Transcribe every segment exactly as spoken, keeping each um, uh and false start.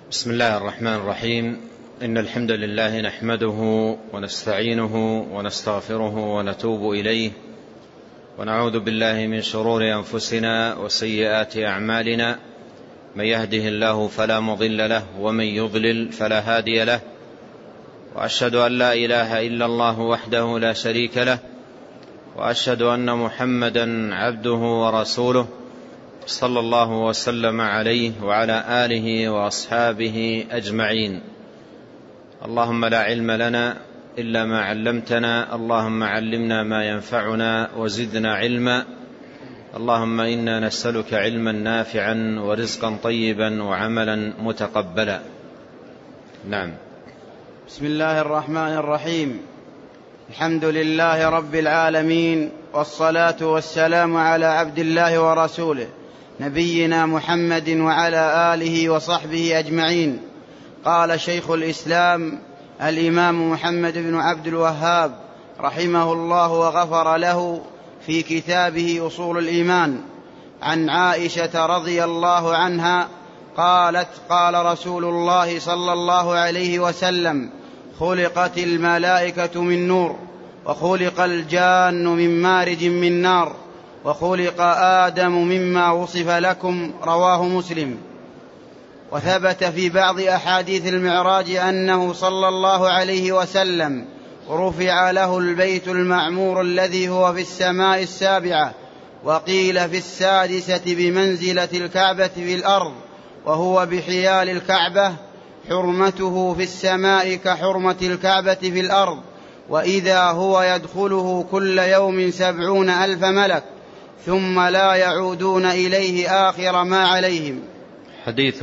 بسم الله الرحمن الرحيم. إن الحمد لله نحمده ونستعينه ونستغفره ونتوب إليه، ونعوذ بالله من شرور أنفسنا وسيئات أعمالنا. من يهده الله فلا مضل له، ومن يضلل فلا هادي له. وأشهد أن لا إله إلا الله وحده لا شريك له، وأشهد أن محمدا عبده ورسوله، صلى الله وسلم عليه وعلى آله وأصحابه أجمعين. اللهم لا علم لنا إلا ما علمتنا، اللهم علمنا ما ينفعنا وزدنا علما. اللهم إنا نسألك علما نافعا ورزقا طيبا وعملا متقبلا. نعم. بسم الله الرحمن الرحيم. الحمد لله رب العالمين، والصلاة والسلام على عبد الله ورسوله نبينا محمد وعلى آله وصحبه أجمعين. قال شيخ الإسلام الإمام محمد بن عبد الوهاب رحمه الله وغفر له في كتابه أصول الإيمان عن عائشة رضي الله عنها قالت: قال رسول الله صلى الله عليه وسلم: خلقت الملائكة من نور، وخلق الجان من مارج من نار، وخلق آدم مما وصف لكم. رواه مسلم. وثبت في بعض أحاديث المعراج أنه صلى الله عليه وسلم رفع له البيت المعمور الذي هو في السماء السابعة، وقيل في السادسة بمنزلة الكعبة في الأرض، وهو بحيال الكعبة، حرمته في السماء كحرمة الكعبة في الأرض، وإذا هو يدخله كل يوم سبعون ألف ملك ثم لا يعودون إليه آخر ما عليهم. حديث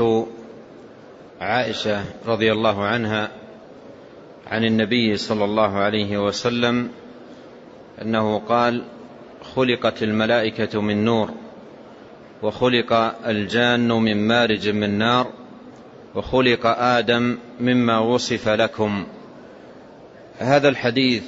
عائشة رضي الله عنها عن النبي صلى الله عليه وسلم أنه قال: خلقت الملائكة من نور، وخلق الجان من مارج من نار، وخلق آدم مما وصف لكم. هذا الحديث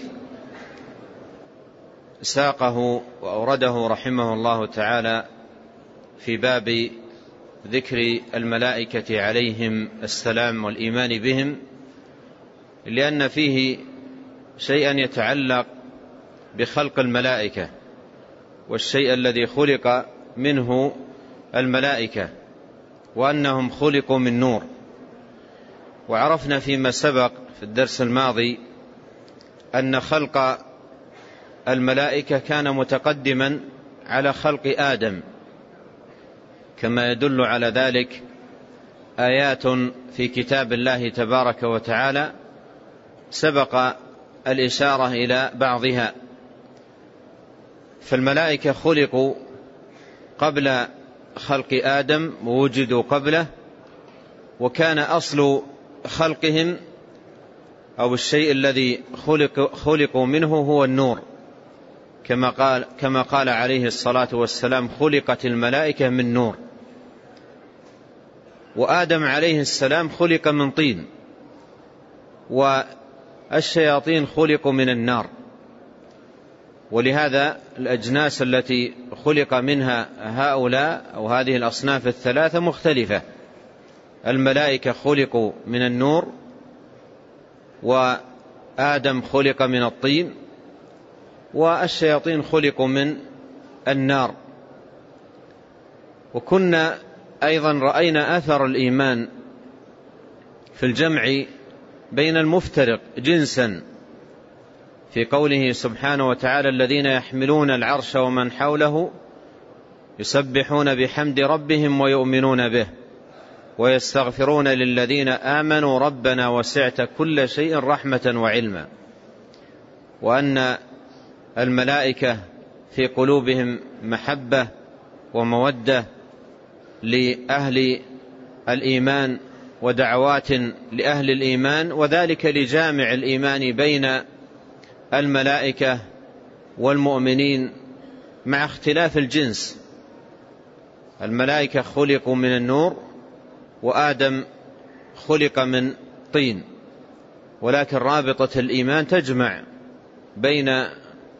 ساقه وأورده رحمه الله تعالى في باب ذكر الملائكة عليهم السلام والإيمان بهم، لأن فيه شيئا يتعلق بخلق الملائكة والشيء الذي خلق منه الملائكة، وأنهم خلقوا من نور. وعرفنا فيما سبق في الدرس الماضي أن خلق الملائكة كان متقدما على خلق آدم، كما يدل على ذلك آيات في كتاب الله تبارك وتعالى سبق الإشارة إلى بعضها. فالملائكة خلقوا قبل خلق آدم ووجدوا قبله، وكان أصل خلقهم أو الشيء الذي خلق خلقوا منه هو النور، كما قال, كما قال عليه الصلاة والسلام: خلقت الملائكة من نور. وآدم عليه السلام خلق من طين، والشياطين خلقوا من النار. ولهذا الأجناس التي خلق منها هؤلاء أو هذه الأصناف الثلاثة مختلفة. الملائكة خلقوا من النور، وآدم خلق من الطين، والشياطين خلقوا من النار. وكنا أيضا رأينا أثر الإيمان في الجمع بين المفترق جنسا في قوله سبحانه وتعالى: الذين يحملون العرش ومن حوله يسبحون بحمد ربهم ويؤمنون به ويستغفرون للذين آمنوا ربنا وسعت كل شيء رحمة وعلما. وأن الملائكة في قلوبهم محبة ومودة لأهل الإيمان ودعوات لأهل الإيمان، وذلك لجامع الإيمان بين الملائكة والمؤمنين مع اختلاف الجنس. الملائكة خلقوا من النور، وآدم خلق من طين، ولكن رابطة الإيمان تجمع بين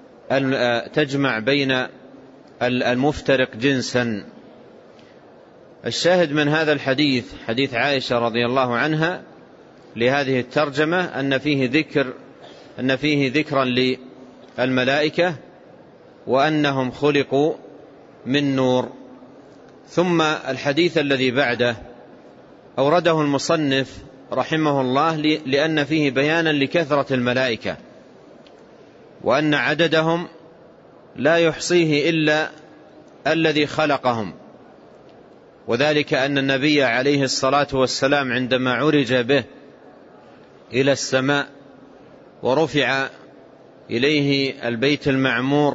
تجمع بين المفترق جنسا. الشاهد من هذا الحديث حديث عائشة رضي الله عنها لهذه الترجمة أن فيه ذكر أن فيه ذكرا للملائكة وأنهم خلقوا من نور. ثم الحديث الذي بعده أورده المصنف رحمه الله لأن فيه بيانا لكثرة الملائكة وأن عددهم لا يحصيه إلا الذي خلقهم، وذلك أن النبي عليه الصلاة والسلام عندما عرج به إلى السماء ورفع إليه البيت المعمور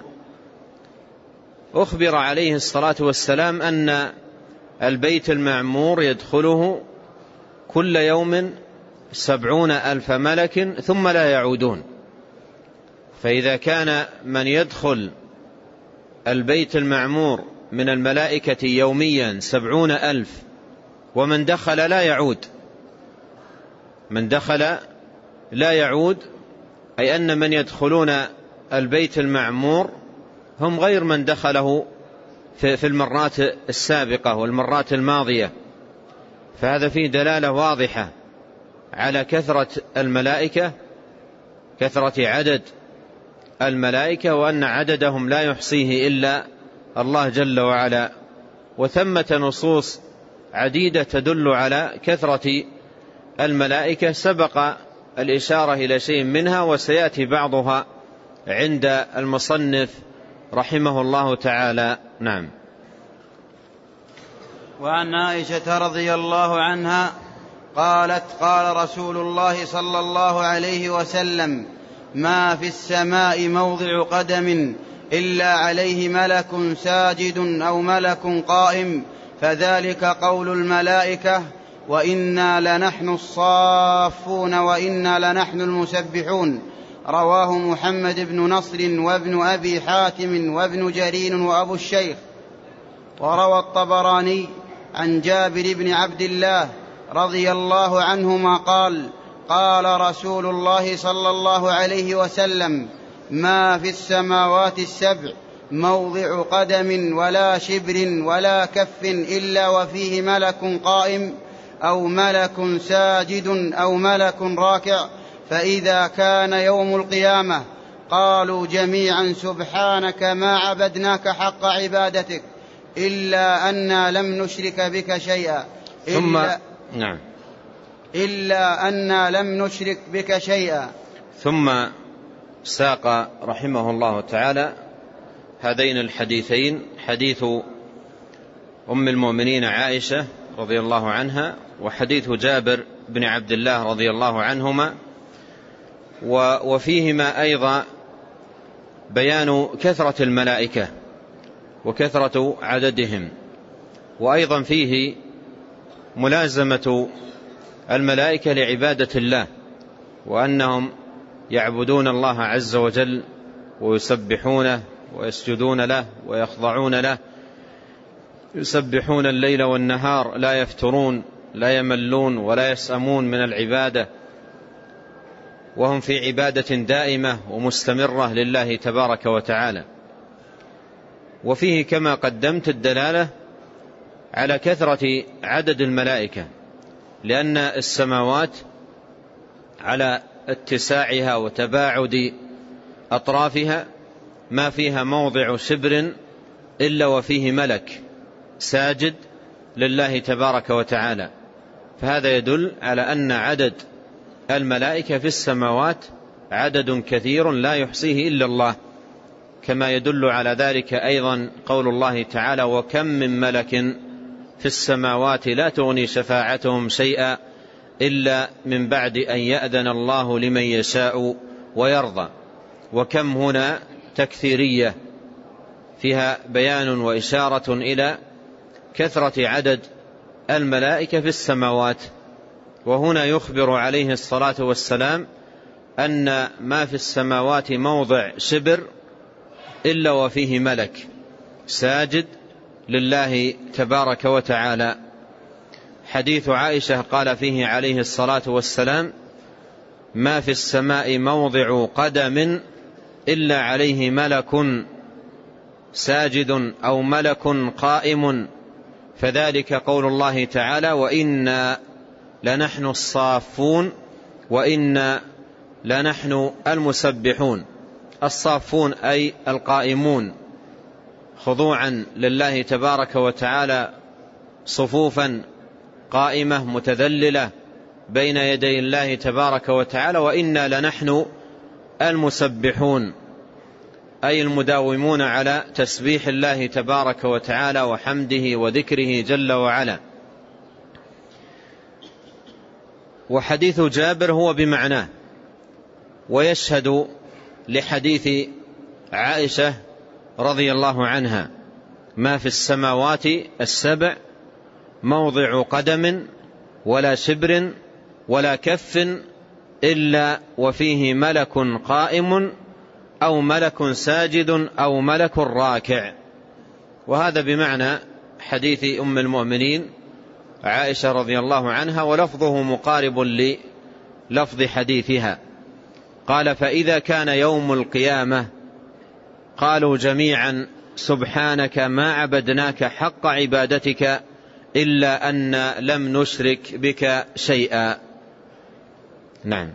أخبر عليه الصلاة والسلام أن البيت المعمور يدخله كل يوم سبعون ألف ملك ثم لا يعودون. فإذا كان من يدخل البيت المعمور من الملائكة يوميا سبعون ألف ومن دخل لا يعود، من دخل لا يعود أي أن من يدخلون البيت المعمور هم غير من دخله في المرات السابقة والمرات الماضية. فهذا فيه دلالة واضحة على كثرة الملائكة، كثرة عدد الملائكة، وأن عددهم لا يحصيه إلا الله جل وعلا. وثمة نصوص عديدة تدل على كثرة الملائكة سبق الإشارة إلى شيء منها وسيأتي بعضها عند المصنف رحمه الله تعالى. نعم. وعن عائشة رضي الله عنها قالت قال رسول الله صلى الله عليه وسلم: ما في السماء موضع قدم إلا عليه ملك ساجد أو ملك قائم، فذلك قول الملائكة، وإنا لنحن الصافون وإنا لنحن المسبحون. رواه محمد بن نصر وابن أبي حاتم وابن جرير وأبو الشيخ. وروى الطبراني عن جابر بن عبد الله رضي الله عنهما قال: قال رسول الله صلى الله عليه وسلم: ما في السماوات السبع موضع قدم ولا شبر ولا كف إلا وفيه ملك قائم أو ملك ساجد أو ملك راكع، فإذا كان يوم القيامة قالوا جميعا: سبحانك ما عبدناك حق عبادتك إلا أننا لم نشرك بك شيئا ثم نعم إلا أننا لم نشرك بك شيئا. ثم ساق رحمه الله تعالى هذين الحديثين، حديث أم المؤمنين عائشة رضي الله عنها وحديث جابر بن عبد الله رضي الله عنهما، وفيهما أيضا بيان كثرة الملائكة وكثرة عددهم، وأيضا فيه ملازمة الملائكة لعبادة الله، وأنهم يعبدون الله عز وجل ويسبحونه ويسجدون له ويخضعون له، يسبحون الليل والنهار لا يفترون لا يملون ولا يسأمون من العبادة، وهم في عبادة دائمة ومستمرة لله تبارك وتعالى. وفيه كما قدمت الدلالة على كثرة عدد الملائكة، لأن السماوات على اتساعها وتباعد أطرافها ما فيها موضع شبر إلا وفيه ملك ساجد لله تبارك وتعالى. فهذا يدل على أن عدد الملائكة في السماوات عدد كثير لا يحصيه إلا الله، كما يدل على ذلك أيضا قول الله تعالى: وكم من ملك في السماوات لا تغني شفاعتهم شيئا إلا من بعد أن يأذن الله لمن يشاء ويرضى. وكم هنا تكثيرية فيها بيان وإشارة إلى كثرة عدد الملائكة في السماوات. وهنا يخبر عليه الصلاة والسلام أن ما في السماوات موضع شبر إلا وفيه ملك ساجد لله تبارك وتعالى. حديث عائشة قال فيه عليه الصلاة والسلام: ما في السماء موضع قدم إلا عليه ملك ساجد أو ملك قائم، فذلك قول الله تعالى: وإنا لنحن الصافون وإنا لنحن المسبحون. الصافون أي القائمون خضوعا لله تبارك وتعالى صفوفا قائمة متذللة بين يدي الله تبارك وتعالى. وإنا لنحن المسبحون أي المداومون على تسبيح الله تبارك وتعالى وحمده وذكره جل وعلا. وحديث جابر هو بمعناه، ويشهد لحديث عائشة رضي الله عنها: ما في السماوات السبع موضع قدم ولا شبر ولا كف إلا وفيه ملك قائم أو ملك ساجد أو ملك راكع. وهذا بمعنى حديث أم المؤمنين عائشة رضي الله عنها، ولفظه مقارب للفظ حديثها. قال: فإذا كان يوم القيامة قالوا جميعا: سبحانك ما عبدناك حق عبادتك إلا أن لم نشرك بك شيئا. نعم.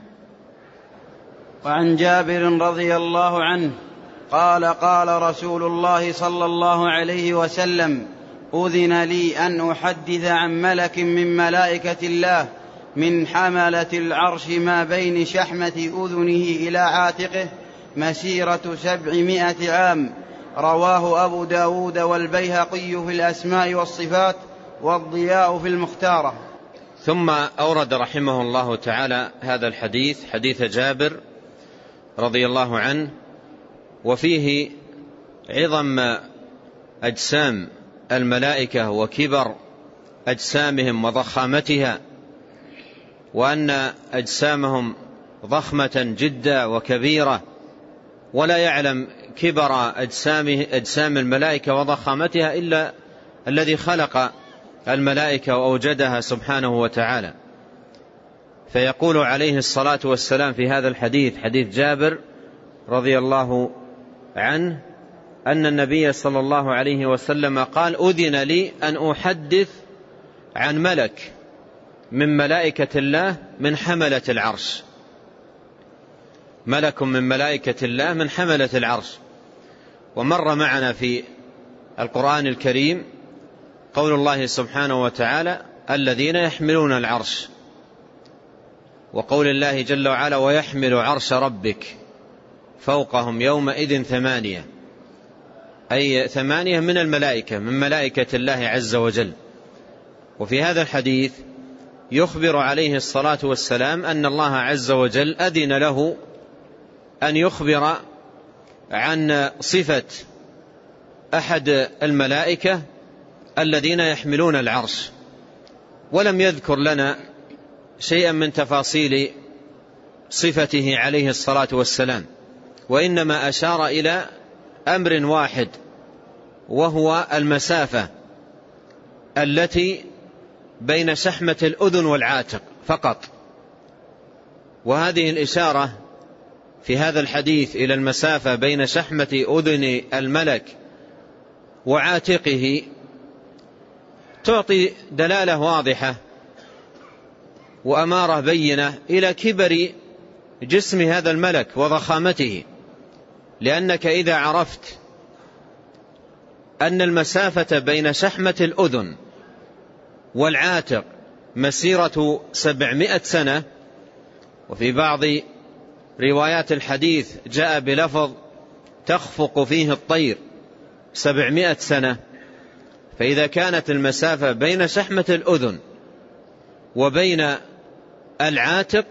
وعن جابر رضي الله عنه قال: قال رسول الله صلى الله عليه وسلم: أذن لي أن أحدث عن ملك من ملائكة الله من حملة العرش ما بين شحمة أذنه إلى عاتقه مسيرة سبعمائة عام. رواه أبو داود والبيهقي في الأسماء والصفات والضياء في المختارة. ثم أورد رحمه الله تعالى هذا الحديث، حديث جابر رضي الله عنه، وفيه عظم أجسام الملائكة وكبر أجسامهم وضخامتها، وأن أجسامهم ضخمة جدا وكبيرة، ولا يعلم كبر أجسام الملائكة وضخامتها إلا الذي خلق الملائكة وأوجدها سبحانه وتعالى. فيقول عليه الصلاة والسلام في هذا الحديث، حديث جابر رضي الله عنه، أن النبي صلى الله عليه وسلم قال: أذن لي أن أحدث عن ملك من ملائكة الله من حملة العرش. ملك من ملائكة الله من حملة العرش. ومر معنا في القرآن الكريم قول الله سبحانه وتعالى: الذين يحملون العرش، وقول الله جل وعلا: ويحمل عرش ربك فوقهم يومئذ ثمانية، أي ثمانية من الملائكة من ملائكة الله عز وجل. وفي هذا الحديث يخبر عليه الصلاة والسلام أن الله عز وجل أذن له أن يخبر عن صفة أحد الملائكة الذين يحملون العرش، ولم يذكر لنا شيئا من تفاصيل صفته عليه الصلاة والسلام، وإنما أشار إلى أمر واحد، وهو المسافة التي بين شحمة الأذن والعاتق فقط. وهذه الإشارة في هذا الحديث إلى المسافة بين شحمة أذن الملك وعاتقه تعطي دلالة واضحة وأمارة بينة إلى كبر جسم هذا الملك وضخامته، لأنك إذا عرفت أن المسافة بين شحمة الأذن والعاتق مسيرة سبعمائة سنة، وفي بعض روايات الحديث جاء بلفظ تخفق فيه الطير سبعمائة سنة، فإذا كانت المسافة بين شحمة الأذن وبين العاتق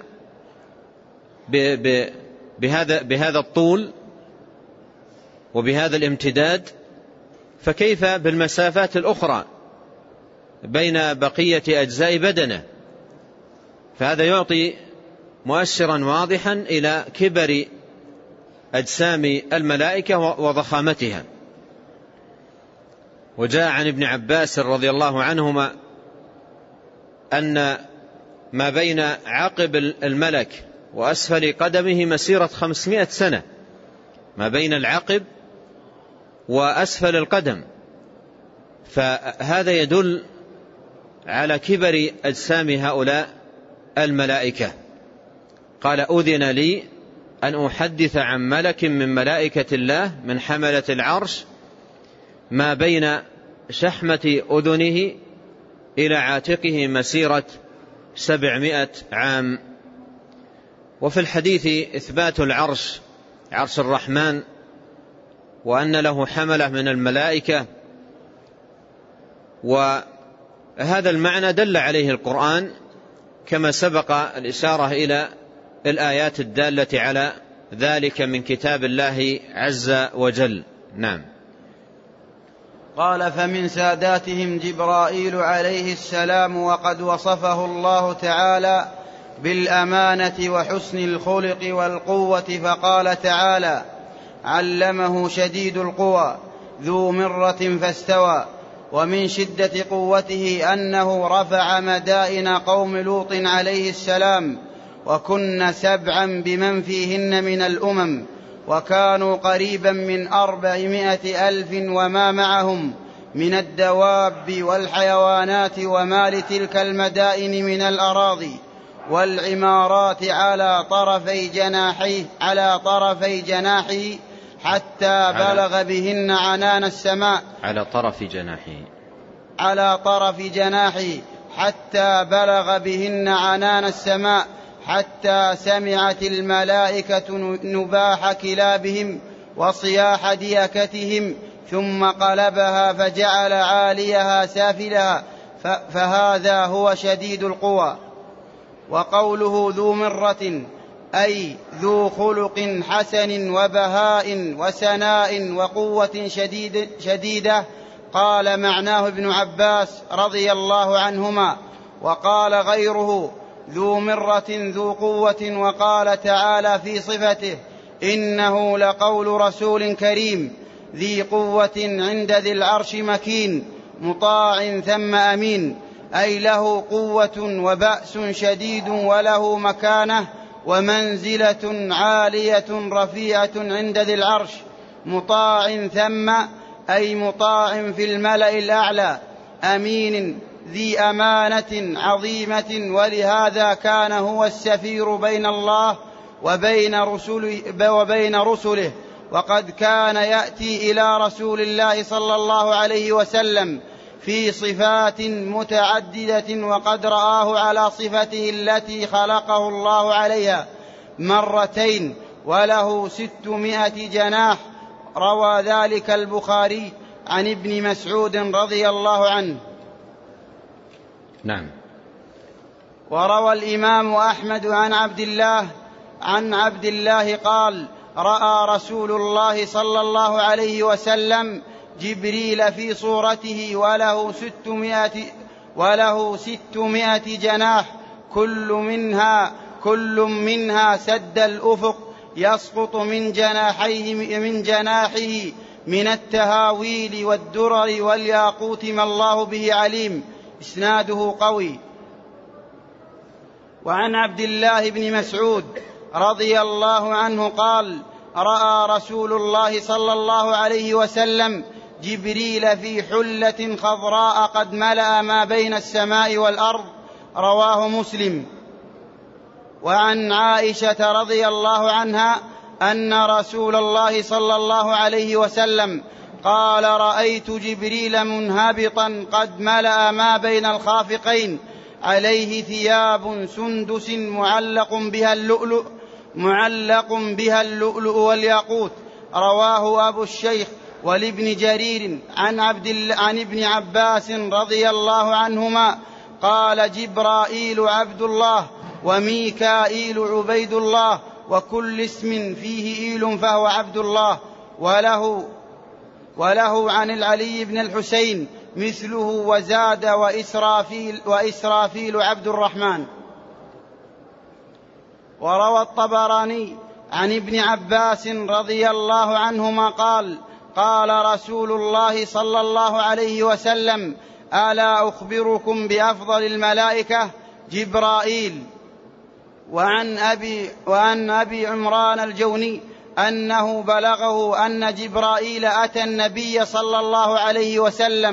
بهذا بهذا الطول وبهذا الامتداد، فكيف بالمسافات الأخرى بين بقية أجزاء بدنه؟ فهذا يعطي مؤشرا واضحا إلى كبر أجسام الملائكة وضخامتها. وجاء عن ابن عباس رضي الله عنهما أن ما بين عقب الملك وأسفل قدمه مسيرة خمسمائة سنة، ما بين العقب وأسفل القدم، فهذا يدل على كبر أجسام هؤلاء الملائكة. قال أذن لي أن أحدث عن ملك من ملائكة الله من حملة العرش ما بين شحمة أذنه إلى عاتقه مسيرة سبعمائة عام. وفي الحديث إثبات العرش عرش الرحمن وأن له حملة من الملائكة، وهذا المعنى دل عليه القرآن كما سبق الإشارة إلى الآيات الدالة على ذلك من كتاب الله عز وجل. نعم. قال: فمن ساداتهم جبرائيل عليه السلام، وقد وصفه الله تعالى بالأمانة وحسن الخلق والقوة، فقال تعالى: علمه شديد القوى ذو مرة فاستوى. ومن شدة قوته أنه رفع مدائن قوم لوط عليه السلام، وكن سبعا بمن فيهن من الأمم، وكانوا قريبا من أربعمائة ألف وما معهم من الدواب والحيوانات ومال تلك المدائن من الأراضي والعمارات على طرفي جناحيه على طرفي جناحه حتى بلغ بهن عنان السماء على طرف جناحه على طرف جناحه حتى بلغ بهن عنان السماء، حتى سمعت الملائكة نباح كلابهم وصياح ديكتهم، ثم قلبها فجعل عاليها سافلها، فهذا هو شديد القوى. وقوله ذو مرة أي ذو خلق حسن وبهاء وسناء وقوة شديد شديدة. قال معناه ابن عباس رضي الله عنهما، وقال غيره ذو مرة ذو قوة. وقال تعالى في صفته: إنه لقول رسول كريم ذي قوة عند ذي العرش مكين مطاع ثم أمين، أي له قوة وبأس شديد وله مكانة ومنزلة عالية رفيعة عند ذي العرش، مطاع ثم أي مطاع في الملأ الأعلى، أمين ذي أمانة عظيمة. ولهذا كان هو السفير بين الله وبين رسله, وبين رسله وقد كان يأتي إلى رسول الله صلى الله عليه وسلم في صفات متعددة، وقد رآه على صفته التي خلقه الله عليها مرتين، وله ستمائة جناح. روى ذلك البخاري عن ابن مسعود رضي الله عنه. نعم. وروى الإمام أحمد عن عبد الله عن عبد الله قال: رأى رسول الله صلى الله عليه وسلم جبريل في صورته وله ستمائة وله ستمائة جناح، كل منها كل منها سد الأفق، يسقط من جناحيه من جناحه من التهاويل والدرر والياقوت ما الله به عليم. إسناده قوي. وعن عبد الله بن مسعود رضي الله عنه قال: رأى رسول الله صلى الله عليه وسلم جبريل في حلة خضراء قد ملأ ما بين السماء والأرض. رواه مسلم. وعن عائشة رضي الله عنها أن رسول الله صلى الله عليه وسلم قال: رأيت جبريل منهبطا قد ملأ ما بين الخافقين، عليه ثياب سندس معلق بها اللؤلؤ معلق بها اللؤلؤ والياقوت. رواه أبو الشيخ ولابن جرير عن عبد عن ابن عباس رضي الله عنهما قال: جبرائيل عبد الله وميكائيل عبيد الله، وكل اسم فيه إيل فهو عبد الله. وله وله عن العلي بن الحسين مثله، وزاد وإسرافيل, وإسرافيل عبد الرحمن. وروى الطبراني عن ابن عباس رضي الله عنهما قال: قال رسول الله صلى الله عليه وسلم: ألا أخبركم بأفضل الملائكة؟ جبرائيل. وعن أبي, وعن أبي عمران الجوني أنه بلغه أن جبرائيل أتى النبي صلى الله عليه وسلم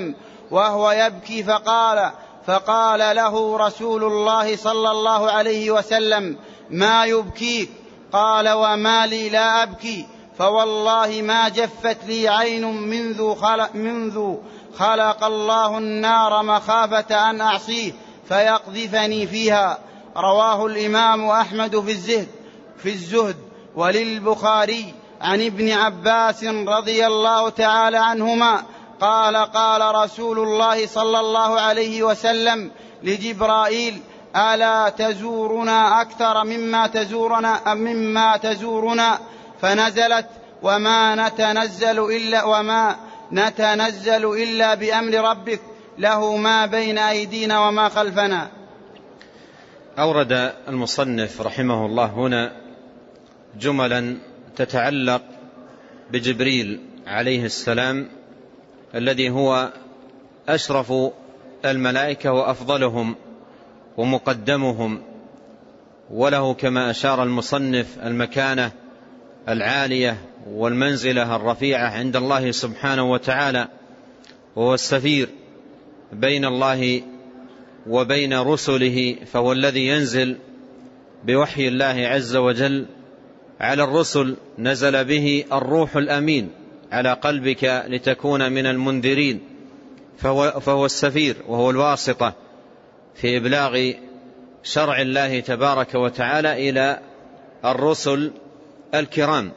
وهو يبكي فقال فقال له رسول الله صلى الله عليه وسلم: ما يبكيك؟ قال: وما لي لا أبكي، فوالله ما جفت لي عين منذ خلق, منذ خلق الله النار مخافة أن أعصيه فيقذفني فيها. رواه الإمام أحمد في الزهد, في الزهد وللبخاري عن ابن عباس رضي الله تعالى عنهما قال: قال رسول الله صلى الله عليه وسلم لجبرائيل: ألا تزورنا أكثر مما تزورنا, مما تزورنا؟ فنزلت: وما نتنزل إلا, وما نتنزل إلا بأمر ربك له ما بين أيدينا وما خلفنا. أورد المصنف رحمه الله هنا جملا تتعلق بجبريل عليه السلام الذي هو أشرف الملائكة وأفضلهم ومقدمهم، وله كما أشار المصنف المكانة العالية والمنزلة الرفيعة عند الله سبحانه وتعالى، وهو السفير بين الله وبين رسله، فهو الذي ينزل بوحي الله عز وجل على الرسل، نزل به الروح الأمين على قلبك لتكون من المنذرين، فهو, فهو السفير وهو الواسطة في إبلاغ شرع الله تبارك وتعالى إلى الرسل الكرام.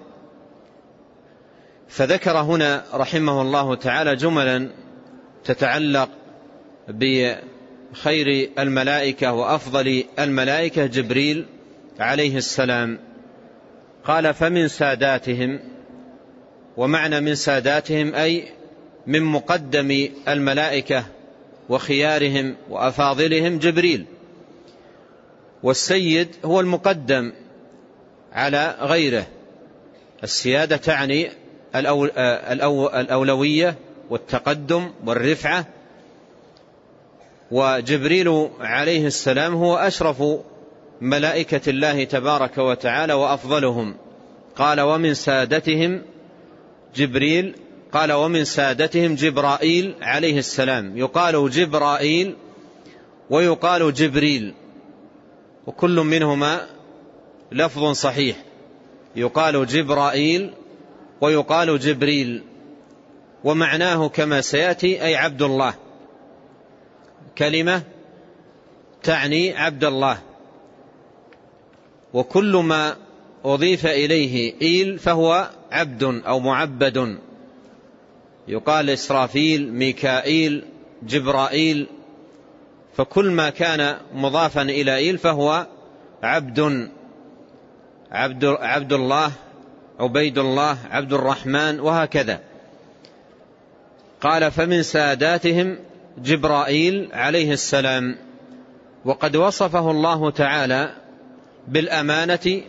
فذكر هنا رحمه الله تعالى جملا تتعلق بخير الملائكة وأفضل الملائكة جبريل عليه السلام. قال: فمن ساداتهم، ومعنى من ساداتهم أي من مقدم الملائكة وخيارهم وأفاضلهم جبريل، والسيد هو المقدم على غيره. السيادة تعني الأولوية والتقدم والرفعة، وجبريل عليه السلام هو أشرف ملائكة الله تبارك وتعالى وأفضلهم. قال: ومن سادتهم جبريل، قال: ومن سادتهم جبرائيل عليه السلام. يقال جبرائيل ويقال جبريل، وكل منهما لفظ صحيح، يقال جبرائيل ويقال جبريل، ومعناه كما سيأتي أي عبد الله، كلمة تعني عبد الله، وكل ما أضيف إليه إيل فهو عبد أو معبد. يقال إسرافيل، ميكائيل، جبرائيل، فكل ما كان مضافا إلى إيل فهو عبد، عبد, عبد الله، عبيد الله، عبد الرحمن، وهكذا. قال: فمن ساداتهم جبرائيل عليه السلام، وقد وصفه الله تعالى بالأمانة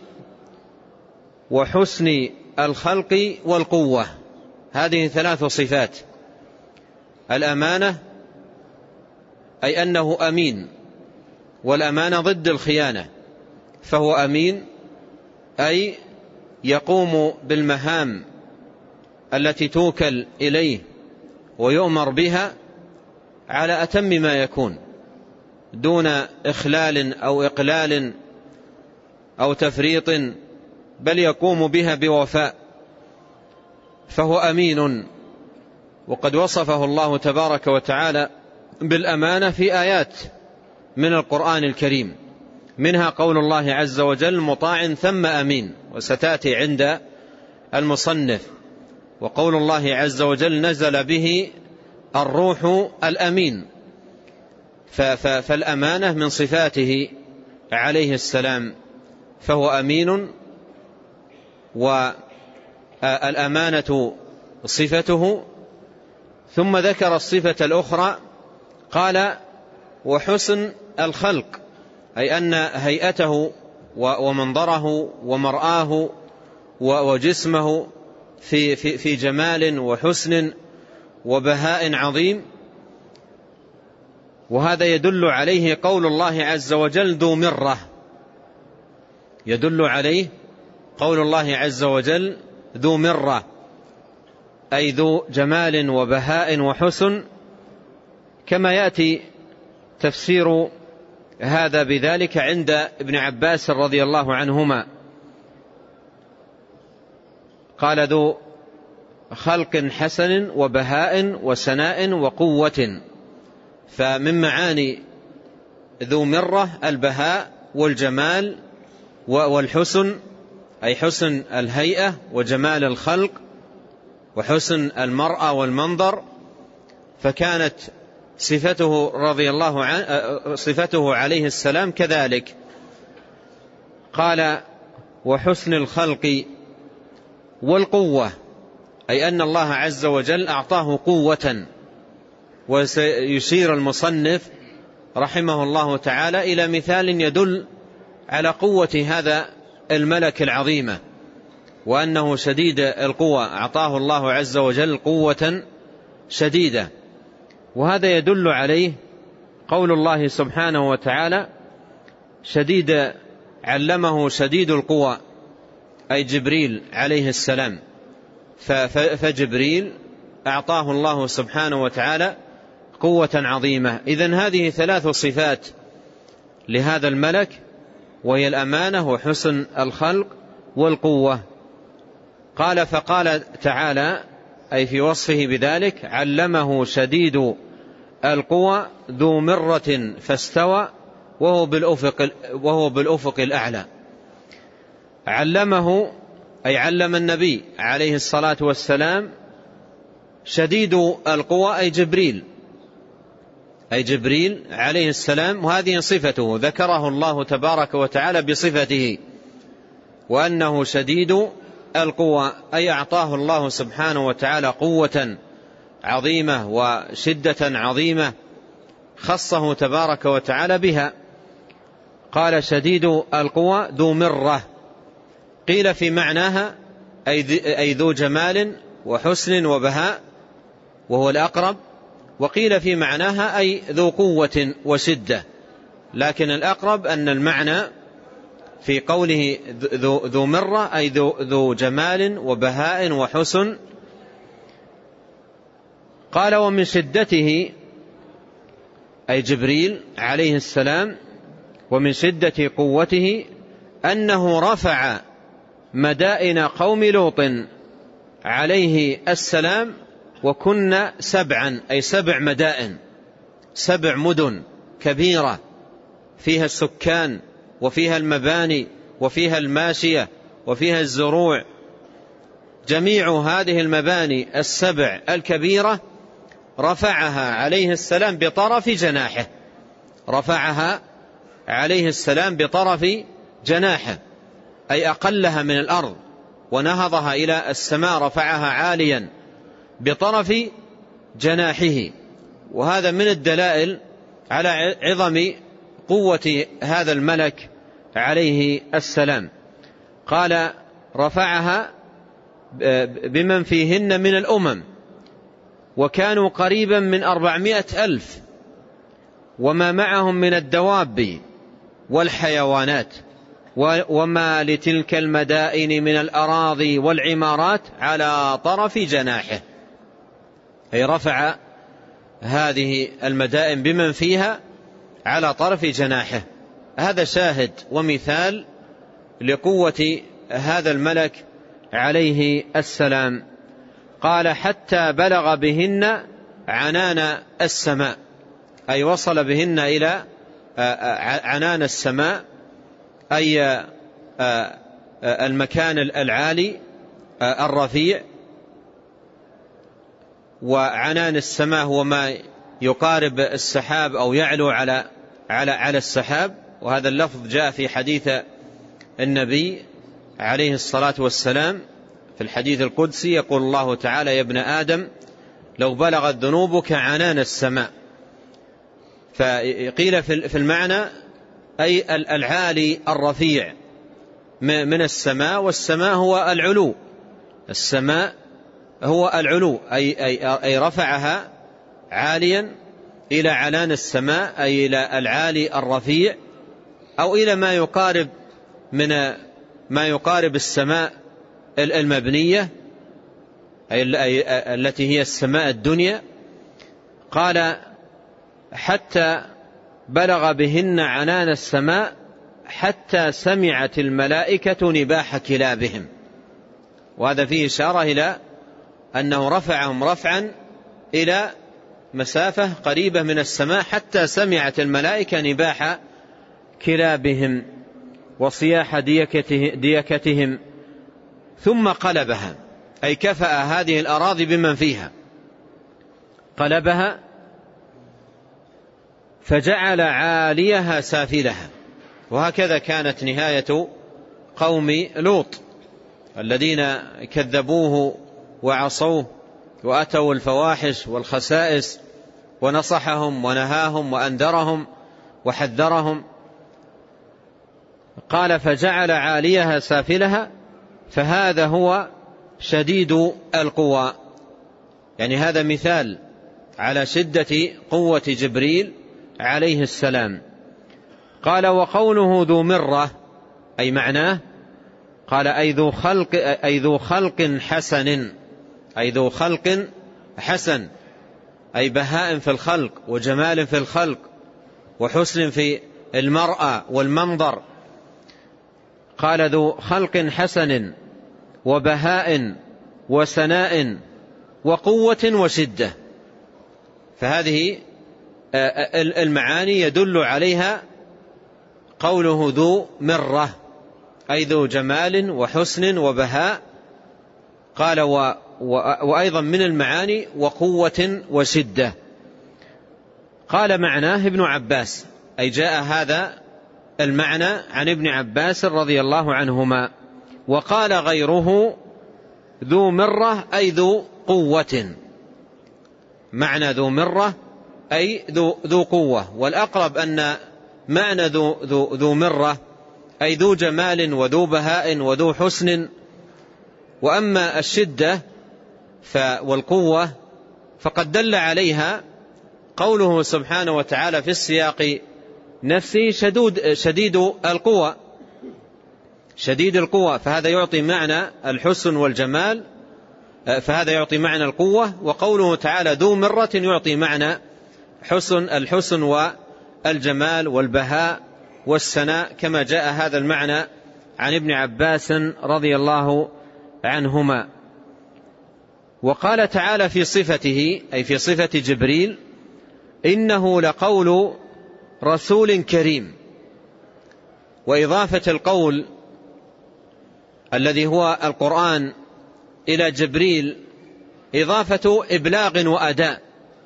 وحسن الخلق والقوة. هذه ثلاث صفات: الأمانة أي أنه أمين، والأمانة ضد الخيانة، فهو أمين أي يقوم بالمهام التي توكل إليه ويؤمر بها على أتم ما يكون، دون إخلال أو إقلال أو تفريط، بل يقوم بها بوفاء، فهو أمين. وقد وصفه الله تبارك وتعالى بالأمانة في آيات من القرآن الكريم، منها قول الله عز وجل: مطاع ثم أمين، وستأتي عند المصنف. وقول الله عز وجل: نزل به الروح الأمين، فالأمانة من صفاته عليه السلام، فهو أمين، والأمانة صفته. ثم ذكر الصفة الأخرى قال: وحسن الخلق، أي أن هيئته ومنظره ومرآه وجسمه في, في, في جمال وحسن وبهاء عظيم. وهذا يدل عليه قول الله عز وجل: ذو مرة، يدل عليه قول الله عز وجل: ذو مرة، أي ذو جمال وبهاء وحسن كما يأتي تفسير هذا بذلك عند ابن عباس رضي الله عنهما، قال: ذو خلق حسن وبهاء وسناء وقوة. فمن معاني ذو مرة البهاء والجمال والحسن، أي حسن الهيئة وجمال الخلق وحسن المرأة والمنظر. فكانت صفته رضي الله عنه صفته عليه السلام كذلك. قال: وحسن الخلق والقوة، أي أن الله عز وجل أعطاه قوة. وسيشير المصنف رحمه الله تعالى إلى مثال يدل على قوة هذا الملك العظيمة، وأنه شديد القوة، أعطاه الله عز وجل قوة شديدة. وهذا يدل عليه قول الله سبحانه وتعالى: شديد علمه شديد القوى، أي جبريل عليه السلام. فجبريل أعطاه الله سبحانه وتعالى قوة عظيمة. إذن هذه ثلاث صفات لهذا الملك، وهي الأمانة وحسن الخلق والقوة. قال: فقال تعالى، أي في وصفه بذلك: علمه شديد القوى ذو مرة فاستوى وهو بالأفق, وهو بالأفق الأعلى. علمه أي علم النبي عليه الصلاة والسلام شديد القوى، أي جبريل أي جبريل عليه السلام. وهذه صفته ذكره الله تبارك وتعالى بصفته، وأنه شديد القوى، أي أعطاه الله سبحانه وتعالى قوة عظيمة وشدة عظيمة خصه تبارك وتعالى بها. قال: شديد القوى ذو مرة. قيل في معناها أي ذو جمال وحسن وبهاء، وهو الأقرب. وقيل في معناها أي ذو قوة وشدة، لكن الأقرب أن المعنى في قوله ذو مرة أي ذو جمال وبهاء وحسن. قال: ومن شدته أي جبريل عليه السلام، ومن شدة قوته أنه رفع مدائن قوم لوط عليه السلام، وكنا سبعا أي سبع مدائن، سبع مدن كبيرة فيها السكان وفيها المباني وفيها الماشية وفيها الزروع. جميع هذه المباني السبع الكبيرة رفعها عليه السلام بطرف جناحه، رفعها عليه السلام بطرف جناحه، أي أقلها من الأرض ونهضها إلى السماء، رفعها عاليا بطرف جناحه. وهذا من الدلائل على عظم قوة هذا الملك عليه السلام. قال: رفعها بمن فيهن من الأمم، وكانوا قريبا من أربعمائة ألف، وما معهم من الدواب والحيوانات، وما لتلك المدائن من الأراضي والعمارات على طرف جناحه، أي رفع هذه المدائن بمن فيها على طرف جناحه. هذا شاهد ومثال لقوة هذا الملك عليه السلام. قال: حتى بلغ بهن عنان السماء، أي وصل بهن إلى عنان السماء، أي المكان العالي الرفيع. وعنان السماء هو ما يقارب السحاب أو يعلو على على على السحاب. وهذا اللفظ جاء في حديث النبي عليه الصلاة والسلام في الحديث القدسي، يقول الله تعالى: يا ابن آدم لو بلغت ذنوبك عنان السماء. فقيل في المعنى أي العالي الرفيع من السماء، والسماء هو العلو، السماء هو العلو، أي, أي, أي رفعها عاليا إلى عنان السماء، أي إلى العالي الرفيع، أو إلى ما يقارب من ما يقارب السماء المبنية، أي التي هي السماء الدنيا. قال: حتى بلغ بهن عنان السماء حتى سمعت الملائكة نباح كلابهم. وهذا فيه إشارة إلى أنه رفعهم رفعا إلى مسافة قريبة من السماء حتى سمعت الملائكة نباح كلابهم وصياح ديكتهم، ثم قلبها، أي كفأ هذه الأراضي بمن فيها، قلبها فجعل عاليها سافلها. وهكذا كانت نهاية قوم لوط الذين كذبوه وعصوه وأتوا الفواحش والخسائس، ونصحهم ونهاهم وأنذرهم وحذرهم. قال فجعل عاليها سافلها، فهذا هو شديد القوى. يعني هذا مثال على شدة قوة جبريل عليه السلام. قال وقوله ذو مرة أي معناه، قال أي ذو خلق, أي ذو خلق حسن، أي ذو خلق حسن، أي بهاء في الخلق وجمال في الخلق وحسن في المرأة والمنظر. قال ذو خلق حسن وبهاء وسناء وقوة وشدة. فهذه المعاني يدل عليها قوله ذو مرة، أي ذو جمال وحسن وبهاء. قال و وأيضا من المعاني وقوة وشدة. قال معناه ابن عباس، أي جاء هذا المعنى عن ابن عباس رضي الله عنهما. وقال غيره ذو مرة أي ذو قوة، معنى ذو مرة أي ذو, ذو قوة. والأقرب أن معنى ذو, ذو, ذو مرة أي ذو جمال وذو بهاء وذو حسن. وأما الشدة والقوة فقد دل عليها قوله سبحانه وتعالى في السياق نفسه شدود شديد القوة، شديد القوة، فهذا يعطي معنى الحسن والجمال، فهذا يعطي معنى القوة. وقوله تعالى ذو مرة يعطي معنى حسن الحسن والجمال والبهاء والسناء، كما جاء هذا المعنى عن ابن عباس رضي الله عنهما. وقال تعالى في صفته أي في صفة جبريل إنه لقول رسول كريم. وإضافة القول الذي هو القرآن إلى جبريل إضافة إبلاغ وأداء،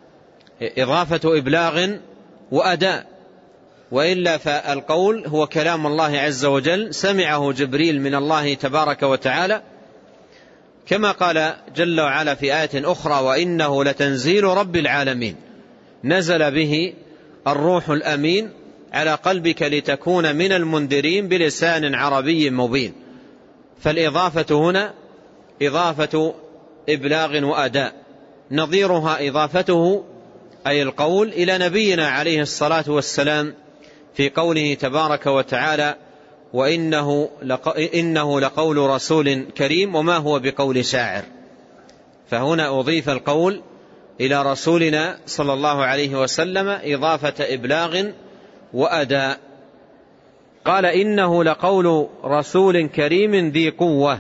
إضافة إبلاغ وأداء، وإلا فالقول هو كلام الله عز وجل سمعه جبريل من الله تبارك وتعالى، كما قال جل وعلا في آية أخرى وإنه لتنزيل رب العالمين نزل به الروح الأمين على قلبك لتكون من المنذرين بلسان عربي مبين. فالإضافة هنا إضافة إبلاغ وأداء، نظيرها إضافته أي القول إلى نبينا عليه الصلاة والسلام في قوله تبارك وتعالى وإنه لق... إنه لقول رسول كريم وما هو بقول شاعر. فهنا أضيف القول إلى رسولنا صلى الله عليه وسلم إضافة إبلاغ وأداء. قال إنه لقول رسول كريم ذي قوة،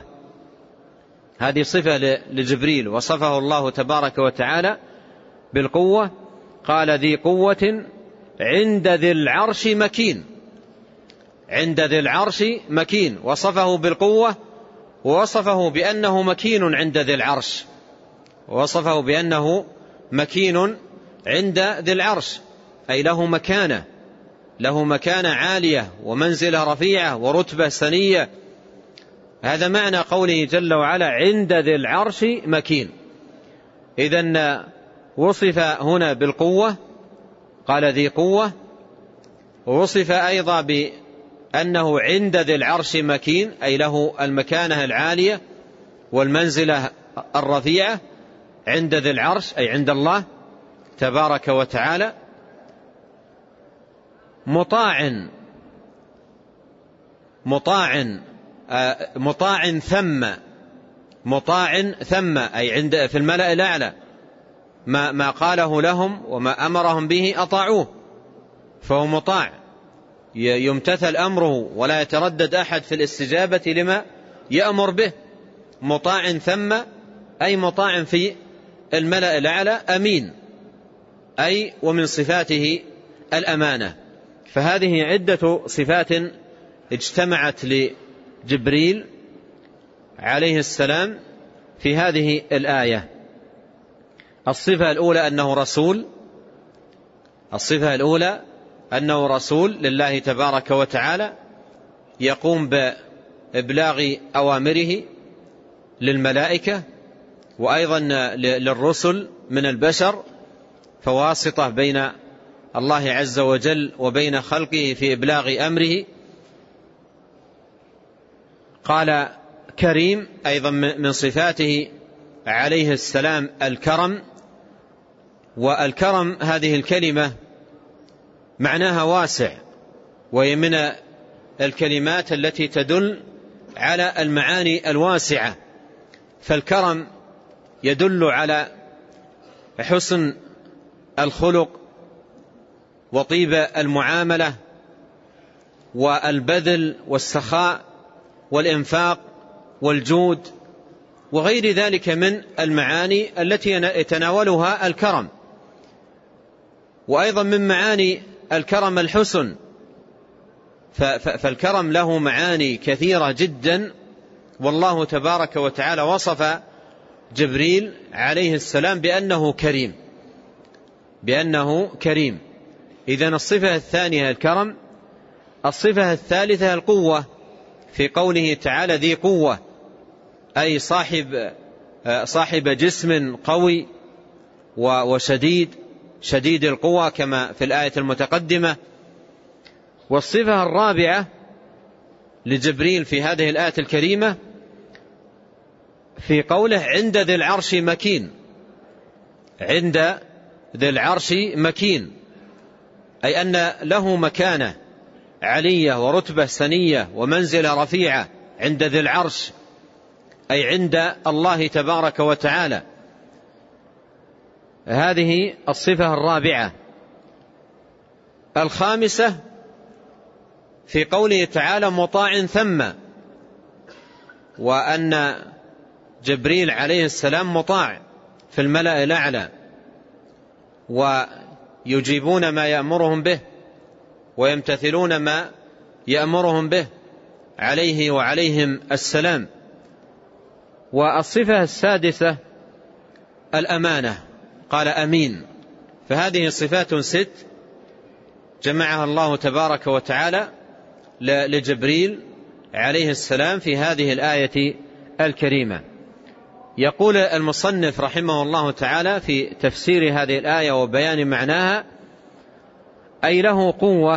هذه صفة لجبريل وصفه الله تبارك وتعالى بالقوة. قال ذي قوة عند ذي العرش مكين، عند ذي العرش مكين، وصفه بالقوة ووصفه بأنه مكين عند ذي العرش، ووصفه بأنه مكين عند ذي العرش، أي له مكانة، له مكانة عالية ومنزلة رفيعة ورتبة سنية. هذا معنى قوله جل وعلا عند ذي العرش مكين. إذن وصف هنا بالقوة، قال ذي قوة، ووصف أيضا بأنه عند ذي العرش مكين، أي له المكانة العالية والمنزلة الرفيعة عند ذي العرش، أي عند الله تبارك وتعالى. مطاع مطاع مطاع ثم مطاع ثم أي عند في الملأ الأعلى. ما, ما قاله لهم وما أمرهم به أطاعوه، فهو مطاع يمتثل أمره ولا يتردد أحد في الاستجابة لما يأمر به. مطاع ثم أي مطاع في الملأ الأعلى، أمين أي ومن صفاته الأمانة. فهذه عدة صفات اجتمعت لجبريل عليه السلام في هذه الآية. الصفة الأولى أنه رسول، الصفة الأولى أنه رسول لله تبارك وتعالى، يقوم بإبلاغ أوامره للملائكة وأيضا للرسل من البشر، فواسطة بين الله عز وجل وبين خلقه في إبلاغ أمره. قال كريم أيضا من صفاته عليه السلام الكرم. والكرم هذه الكلمة معناها واسع، وهي من الكلمات التي تدل على المعاني الواسعة. فالكرم يدل على حسن الخلق وطيب المعاملة والبذل والسخاء والإنفاق والجود وغير ذلك من المعاني التي يتناولها الكرم. وأيضا من معاني الكرم الحسن، فالكرم له معاني كثيرة جدا، والله تبارك وتعالى وصف جبريل عليه السلام بأنه كريم، بأنه كريم. إذن الصفة الثانية الكرم. الصفة الثالثة القوة، في قوله تعالى ذي قوة، أي صاحب صاحب جسم قوي وشديد شديد القوة كما في الآية المتقدمة. والصفة الرابعة لجبريل في هذه الآية الكريمة في قوله عند ذي العرش مكين، عند ذي العرش مكين، أي أن له مكانة علية ورتبة سنية ومنزلة رفيعة عند ذي العرش، أي عند الله تبارك وتعالى. هذه الصفة الرابعة. الخامسة في قوله تعالى مطاع ثم، وأن جبريل عليه السلام مطاع في الملأ الأعلى، ويجيبون ما يأمرهم به ويمتثلون ما يأمرهم به عليه وعليهم السلام. والصفة السادسة الأمانة، قال أمين. فهذه صفات ست جمعها الله تبارك وتعالى لجبريل عليه السلام في هذه الآية الكريمة. يقول المصنف رحمه الله تعالى في تفسير هذه الآية وبيان معناها: أي له قوة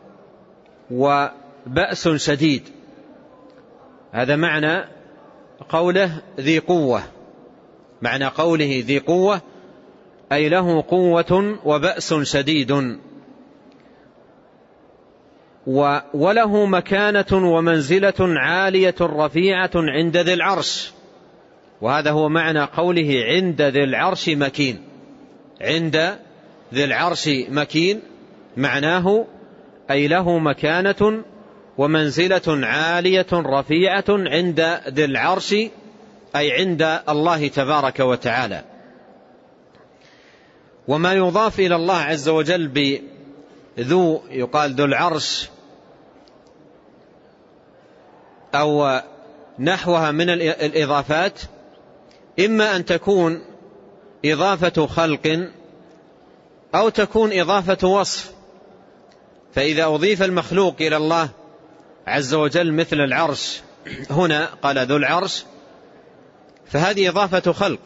وبأس شديد. هذا معنى قوله ذي قوة، معنى قوله ذي قوة أي له قوة وبأس شديد، وله مكانة ومنزلة عالية رفيعة عند ذي العرش. وهذا هو معنى قوله عند ذي العرش مكين. عند ذي العرش مكين معناه أي له مكانة ومنزلة عالية رفيعة عند ذي العرش، أي عند الله تبارك وتعالى. وما يضاف إلى الله عز وجل بذو يقال ذو العرش أو نحوها من الإضافات، إما أن تكون إضافة خلق أو تكون إضافة وصف. فإذا أضيف المخلوق إلى الله عز وجل مثل العرش هنا قال ذو العرش، فهذه إضافة خلق.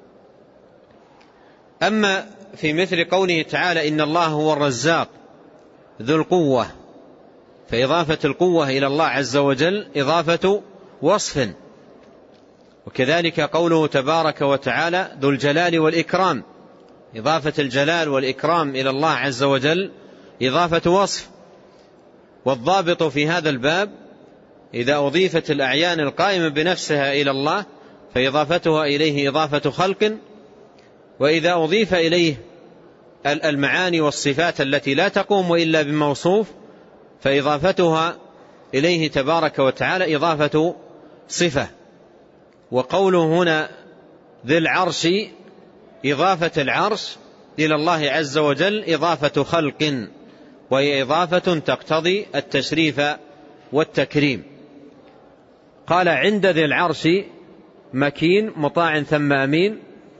أما في مثل قوله تعالى إن الله هو الرزاق ذو القوة، فإضافة القوة إلى الله عز وجل إضافة وصف. وكذلك قوله تبارك وتعالى ذو الجلال والإكرام، إضافة الجلال والإكرام إلى الله عز وجل إضافة وصف. والضابط في هذا الباب إذا أضيفت الأعيان القائمة بنفسها إلى الله فإضافتها إليه إضافة خلق، وإذا أضيف إليه المعاني والصفات التي لا تقوم إلا بموصوف فإضافتها إليه تبارك وتعالى إضافة صفة. وقوله هنا ذي العرش إضافة العرش إلى الله عز وجل إضافة خلق، وهي إضافة تقتضي التشريف والتكريم. قال عند ذي العرش مكين مطاع ثم أمين.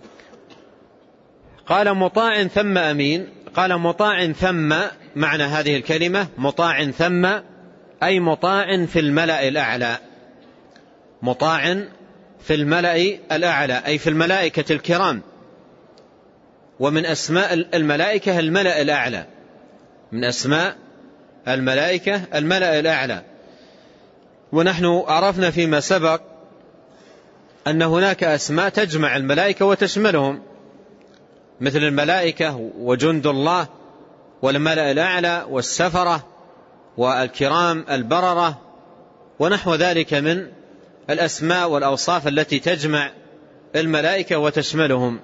قال مطاع ثم أمين، قال مطاع ثم، معنى هذه الكلمة مطاع ثم أي مطاع في الملأ الأعلى، مطاع في الملأ الأعلى أي في الملائكة الكرام. ومن أسماء الملائكة الملأ الأعلى، من أسماء الملائكة الملأ الأعلى. ونحن عرفنا فيما سبق أن هناك أسماء تجمع الملائكة وتشملهم، مثل الملائكة وجند الله والملأ الأعلى والسفرة والكرام البررة ونحو ذلك من الأسماء والأوصاف التي تجمع الملائكة وتشملهم.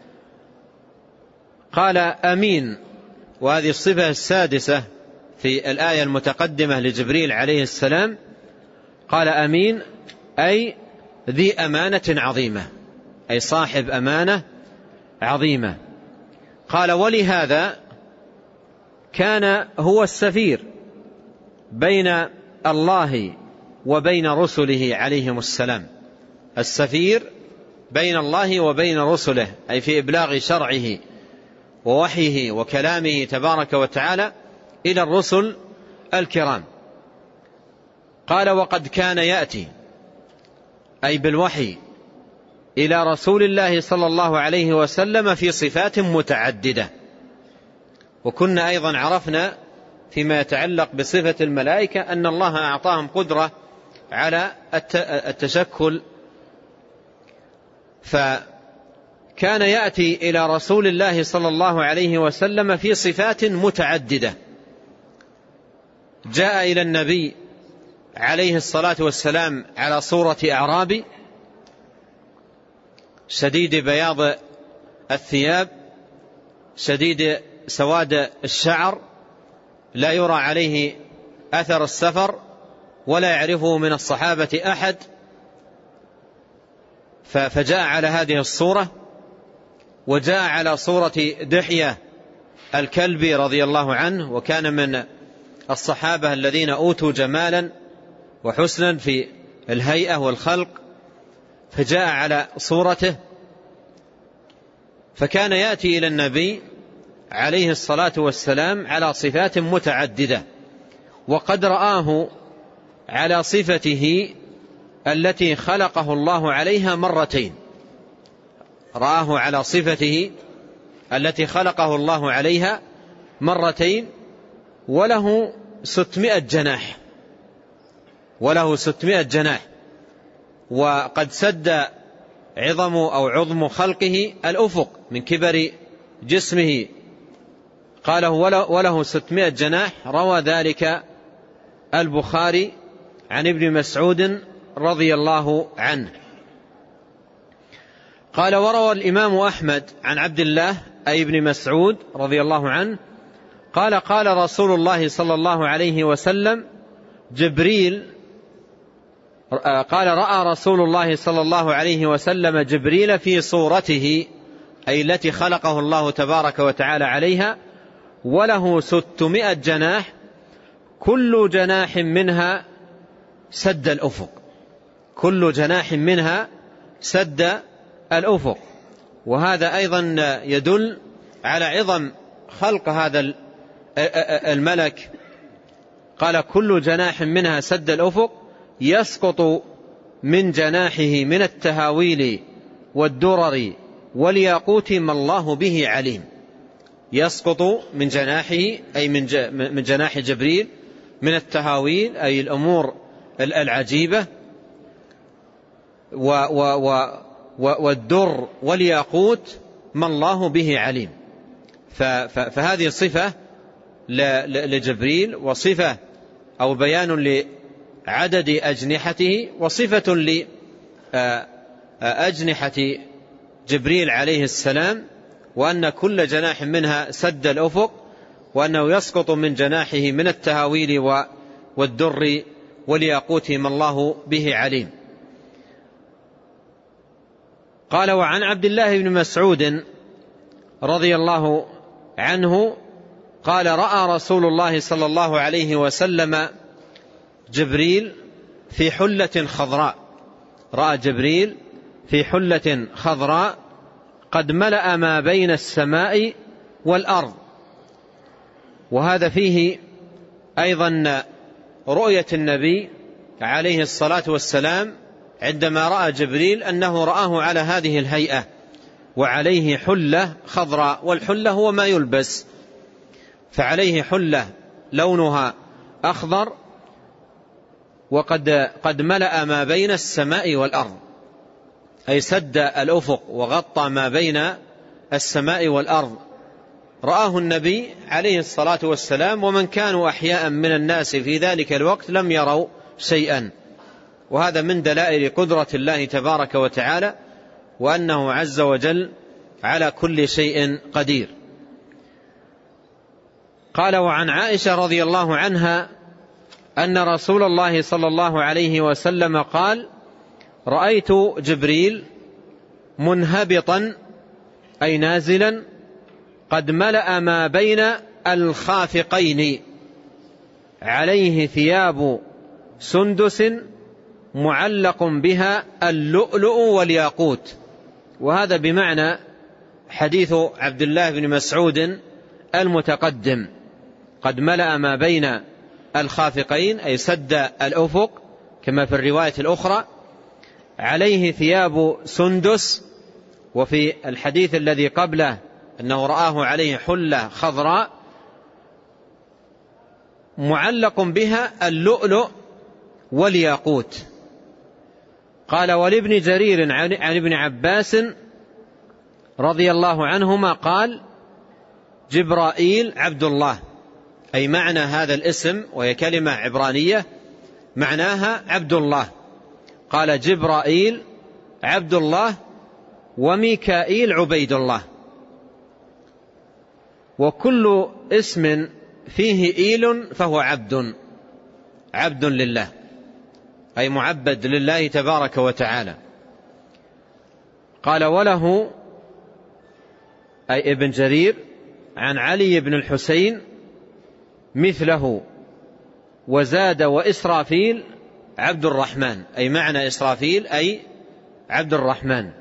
قال أمين، وهذه الصفة السادسة في الآية المتقدمة لجبريل عليه السلام. قال أمين أي ذي أمانة عظيمة، أي صاحب أمانة عظيمة. قال ولهذا كان هو السفير بين الله وبين رسله عليهم السلام، السفير بين الله وبين رسله أي في إبلاغ شرعه ووحيه وكلامه تبارك وتعالى إلى الرسل الكرام. قال وقد كان يأتي أي بالوحي إلى رسول الله صلى الله عليه وسلم في صفات متعددة. وكنا أيضا عرفنا فيما يتعلق بصفة الملائكة أن الله أعطاهم قدرة على التشكل، فكان يأتي إلى رسول الله صلى الله عليه وسلم في صفات متعددة. جاء إلى النبي عليه الصلاة والسلام على صورة أعرابي شديد بياض الثياب شديد سواد الشعر، لا يرى عليه أثر السفر ولا يعرفه من الصحابة أحد، فجاء على هذه الصورة. وجاء على صورة دحية الكلبي رضي الله عنه، وكان من الصحابة الذين أوتوا جمالا وحسنا في الهيئة والخلق، فجاء على صورته. فكان يأتي إلى النبي عليه الصلاة والسلام على صفات متعددة، وقد رآه على صفته التي خلقه الله عليها مرتين، رآه على صفته التي خلقه الله عليها مرتين، وله ستمائة جناح، وله ستمائة جناح، وقد سد عظم أو عظم خلقه الأفق من كبر جسمه. قاله وله ستمائة جناح، روى ذلك البخاري عن ابن مسعود رضي الله عنه. قال وروى الإمام أحمد عن عبد الله أي ابن مسعود رضي الله عنه قال قال رسول الله صلى الله عليه وسلم جبريل قال رأى رسول الله صلى الله عليه وسلم جبريل في صورته أي التي خلقه الله تبارك وتعالى عليها، وله ستمائة جناح، كل جناح منها سد الأفق، كل جناح منها سد الأفق. وهذا أيضا يدل على عظم خلق هذا الملك. قال كل جناح منها سد الأفق، يسقط من جناحه من التهاويل والدرر والياقوت ما الله به عليم. يسقط من جناحه أي من جناح جبريل من التهاويل أي الأمور العجيبة والدر والياقوت ما الله به عليم. فهذه صفة لجبريل، وصفة أو بيان لعدد أجنحته، وصفة لأجنحة جبريل عليه السلام وأن كل جناح منها سد الأفق، وأنه يسقط من جناحه من التهاويل والدر والياقوت ما الله به عليم. قال: وعن عبد الله بن مسعود رضي الله عنه قال: رأى رسول الله صلى الله عليه وسلم جبريل في حلة خضراء رأى جبريل في حلة خضراء قد ملأ ما بين السماء والأرض. وهذا فيه أيضا رؤية النبي عليه الصلاة والسلام عندما رأى جبريل أنه رآه على هذه الهيئة وعليه حلة خضراء، والحلة هو ما يلبس، فعليه حلة لونها أخضر وقد قد ملأ ما بين السماء والأرض، أي سد الأفق وغطى ما بين السماء والأرض. رآه النبي عليه الصلاة والسلام، ومن كانوا أحياء من الناس في ذلك الوقت لم يروا شيئا. وهذا من دلائل قدرة الله تبارك وتعالى، وأنه عز وجل على كل شيء قدير. قال: وعن عائشة رضي الله عنها أن رسول الله صلى الله عليه وسلم قال: رأيت جبريل منهبطا أي نازلا قد ملأ ما بين الخافقين عليه ثياب سندس معلق بها اللؤلؤ والياقوت. وهذا بمعنى حديث عبد الله بن مسعود المتقدم: قد ملأ ما بين الخافقين أي سد الأفق كما في الرواية الأخرى، عليه ثياب سندس. وفي الحديث الذي قبله أنه رآه عليه حلة خضراء معلق بها اللؤلؤ والياقوت. قال: ولابن جرير عن ابن عباس رضي الله عنهما قال: جبرائيل عبد الله، أي معنى هذا الاسم وهي كلمة عبرانية معناها عبد الله. قال: جبرائيل عبد الله وميكائيل عبيد الله. وكل اسم فيه إيل فهو عبد عبد لله، أي معبد لله تبارك وتعالى. قال: وله أي ابن جرير عن علي بن الحسين مثله، وزاد: وإسرافيل عبد الرحمن، أي معنى إسرافيل أي عبد الرحمن.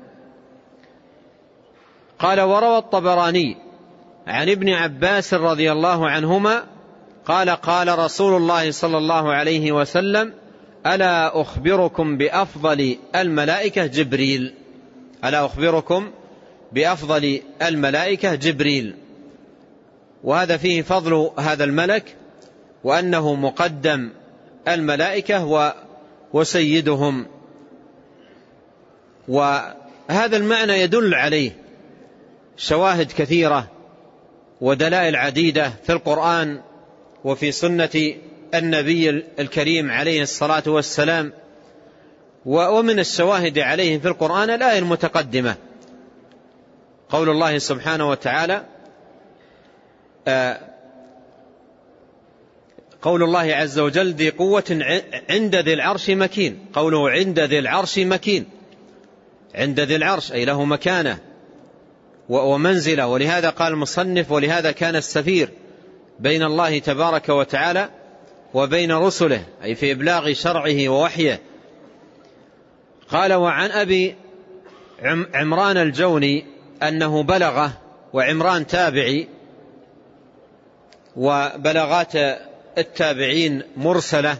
قال: وروى الطبراني عن ابن عباس رضي الله عنهما قال: قال رسول الله صلى الله عليه وسلم: ألا أخبركم بأفضل الملائكة جبريل ألا أخبركم بأفضل الملائكة جبريل. وهذا فيه فضل هذا الملك، وأنه مقدم الملائكة وسيدهم. وهذا المعنى يدل عليه شواهد كثيرة ودلائل عديدة في القرآن وفي سنة النبي الكريم عليه الصلاة والسلام. ومن الشواهد عليه في القرآن الآية المتقدمة، قول الله سبحانه وتعالى قول الله عز وجل: ذي قوة عند ذي العرش مكين. قوله عند ذي العرش مكين، عند ذي العرش أي له مكانة ومنزلة. ولهذا قال المصنف: ولهذا كان السفير بين الله تبارك وتعالى وبين رسله، أي في إبلاغ شرعه ووحيه. قال: وعن أبي عمران الجوني أنه بلغه، وعمران تابعي، وبلغات التابعين مرسلة.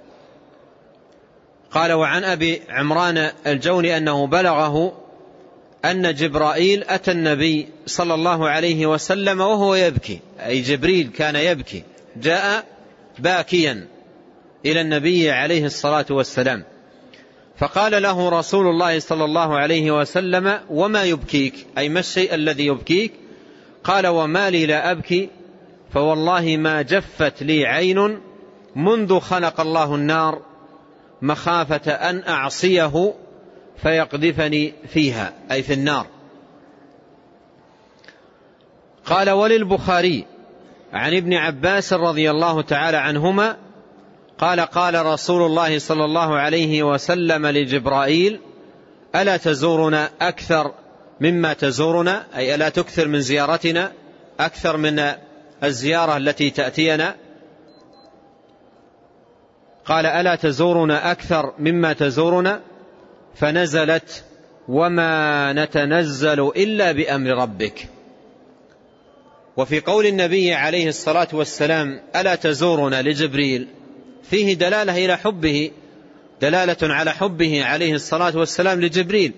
قال: وعن أبي عمران الجوني أنه بلغه أن جبرائيل أتى النبي صلى الله عليه وسلم وهو يبكي، أي جبريل كان يبكي، جاء باكيا إلى النبي عليه الصلاة والسلام، فقال له رسول الله صلى الله عليه وسلم: وما يبكيك؟ أي ما الشيء الذي يبكيك؟ قال: وما لي لا أبكي، فوالله ما جفت لي عين منذ خلق الله النار مخافة أن أعصيه فيقذفني فيها، أي في النار. قال: وللبخاري عن ابن عباس رضي الله تعالى عنهما قال: قال رسول الله صلى الله عليه وسلم لجبرائيل: ألا تزورنا أكثر مما تزورنا، أي ألا تكثر من زيارتنا أكثر من الزيارة التي تأتينا؟ قال: ألا تزورنا أكثر مما تزورنا؟ فنزلت: وما نتنزل إلا بأمر ربك. وفي قول النبي عليه الصلاة والسلام: ألا تزورنا لجبريل، فيه دلالة إلى حبه، دلالة على حبه عليه الصلاة والسلام لجبريل،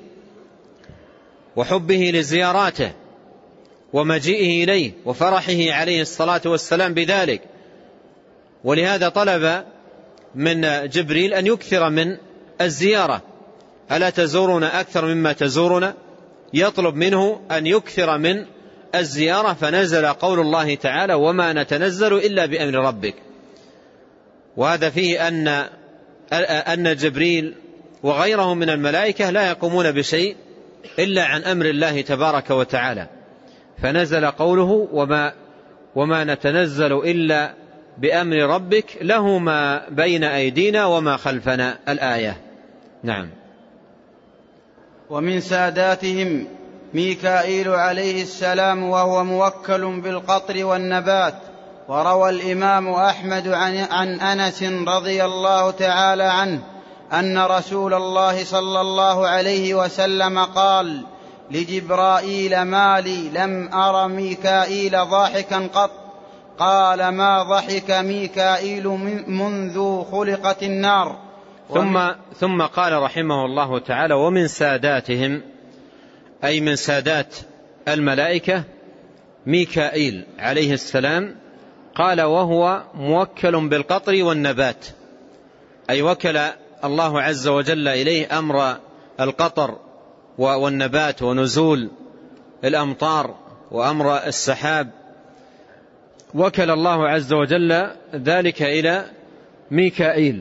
وحبه لزياراته، ومجيئه إليه، وفرحه عليه الصلاة والسلام بذلك. ولهذا طلب من جبريل أن يكثر من الزيارة. ألا تزورنا أكثر مما تزورنا، يطلب منه أن يكثر من الزيارة. فنزل قول الله تعالى: وما نتنزل إلا بأمر ربك. وهذا فيه أن أن جبريل وغيره من الملائكة لا يقومون بشيء إلا عن أمر الله تبارك وتعالى. فنزل قوله: وما, وما نتنزل إلا بأمر ربك له ما بين أيدينا وما خلفنا، الآية. نعم. ومن ساداتهم ميكائيل عليه السلام، وهو موكل بالقطر والنبات. وروى الإمام أحمد عن, عن أنس رضي الله تعالى عنه أن رسول الله صلى الله عليه وسلم قال لجبرائيل: ما لي لم أر ميكائيل ضاحكا قط. قال: ما ضحك ميكائيل منذ خلقت النار. ثم, ثم قال رحمه الله تعالى: ومن ساداتهم، أي من سادات الملائكة، ميكائيل عليه السلام. قال: وهو موكل بالقطر والنبات، أي وكل الله عز وجل إليه أمر القطر والنبات ونزول الأمطار وأمر السحاب، وكل الله عز وجل ذلك إلى ميكائيل.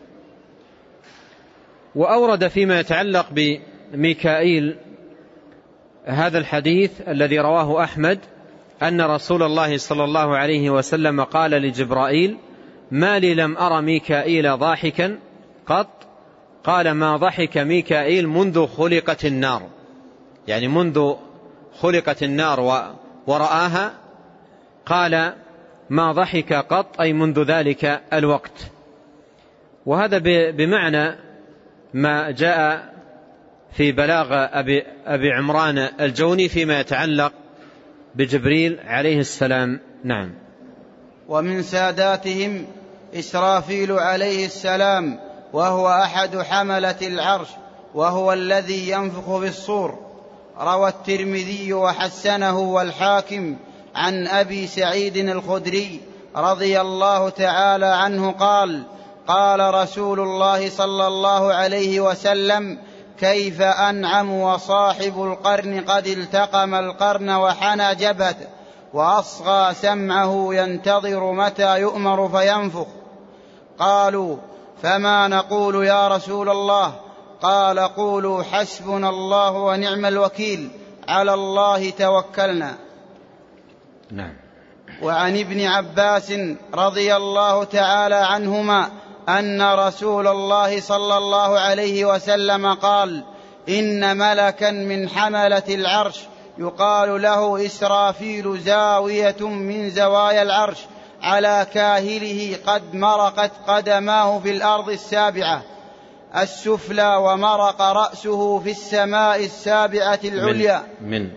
وأورد فيما يتعلق بميكائيل هذا الحديث الذي رواه أحمد أن رسول الله صلى الله عليه وسلم قال لجبرائيل: ما لي لم أرى ميكائيل ضاحكا قط. قال: ما ضحك ميكائيل منذ خلقت النار، يعني منذ خلقت النار ورآها. قال: ما ضحك قط، أي منذ ذلك الوقت. وهذا بمعنى ما جاء في بلاغ أبي, أبي عمران الجوني فيما يتعلق بجبريل عليه السلام. نعم. ومن ساداتهم إسرافيل عليه السلام، وهو أحد حملة العرش، وهو الذي ينفخ في الصور. روى الترمذي وحسنه والحاكم عن أبي سعيد الخدري رضي الله تعالى عنه قال: قال رسول الله صلى الله عليه وسلم: كيف أنعم وصاحب القرن قد التقم القرن وحنى جبهته وأصغى سمعه ينتظر متى يؤمر فينفخ. قالوا: فما نقول يا رسول الله؟ قال: قولوا حسبنا الله ونعم الوكيل، على الله توكلنا. نعم. وعن ابن عباس رضي الله تعالى عنهما أن رسول الله صلى الله عليه وسلم قال: إن ملكا من حملة العرش يقال له إسرافيل زاوية من زوايا العرش على كاهله قد مرقت قدماه في الأرض السابعة السفلى، ومرق رأسه في السماء السابعة العليا. من, من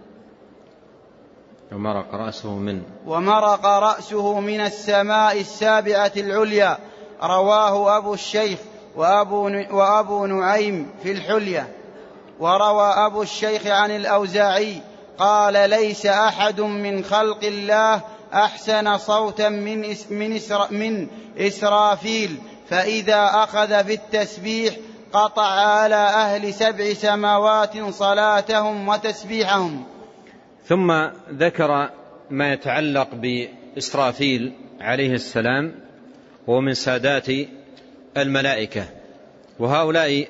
ومرق رأسه من ومرق رأسه من السماء السابعة العليا. رواه أبو الشيخ وأبو, وأبو نعيم في الحلية. وروى أبو الشيخ عن الأوزاعي قال: ليس أحد من خلق الله أحسن صوتا من, من, إسرا من إسرافيل، فإذا أخذ في التسبيح قطع على أهل سبع سماوات صلاتهم وتسبيحهم. ثم ذكر ما يتعلق بإسرافيل عليه السلام، ومن سادات الملائكة. وهؤلاء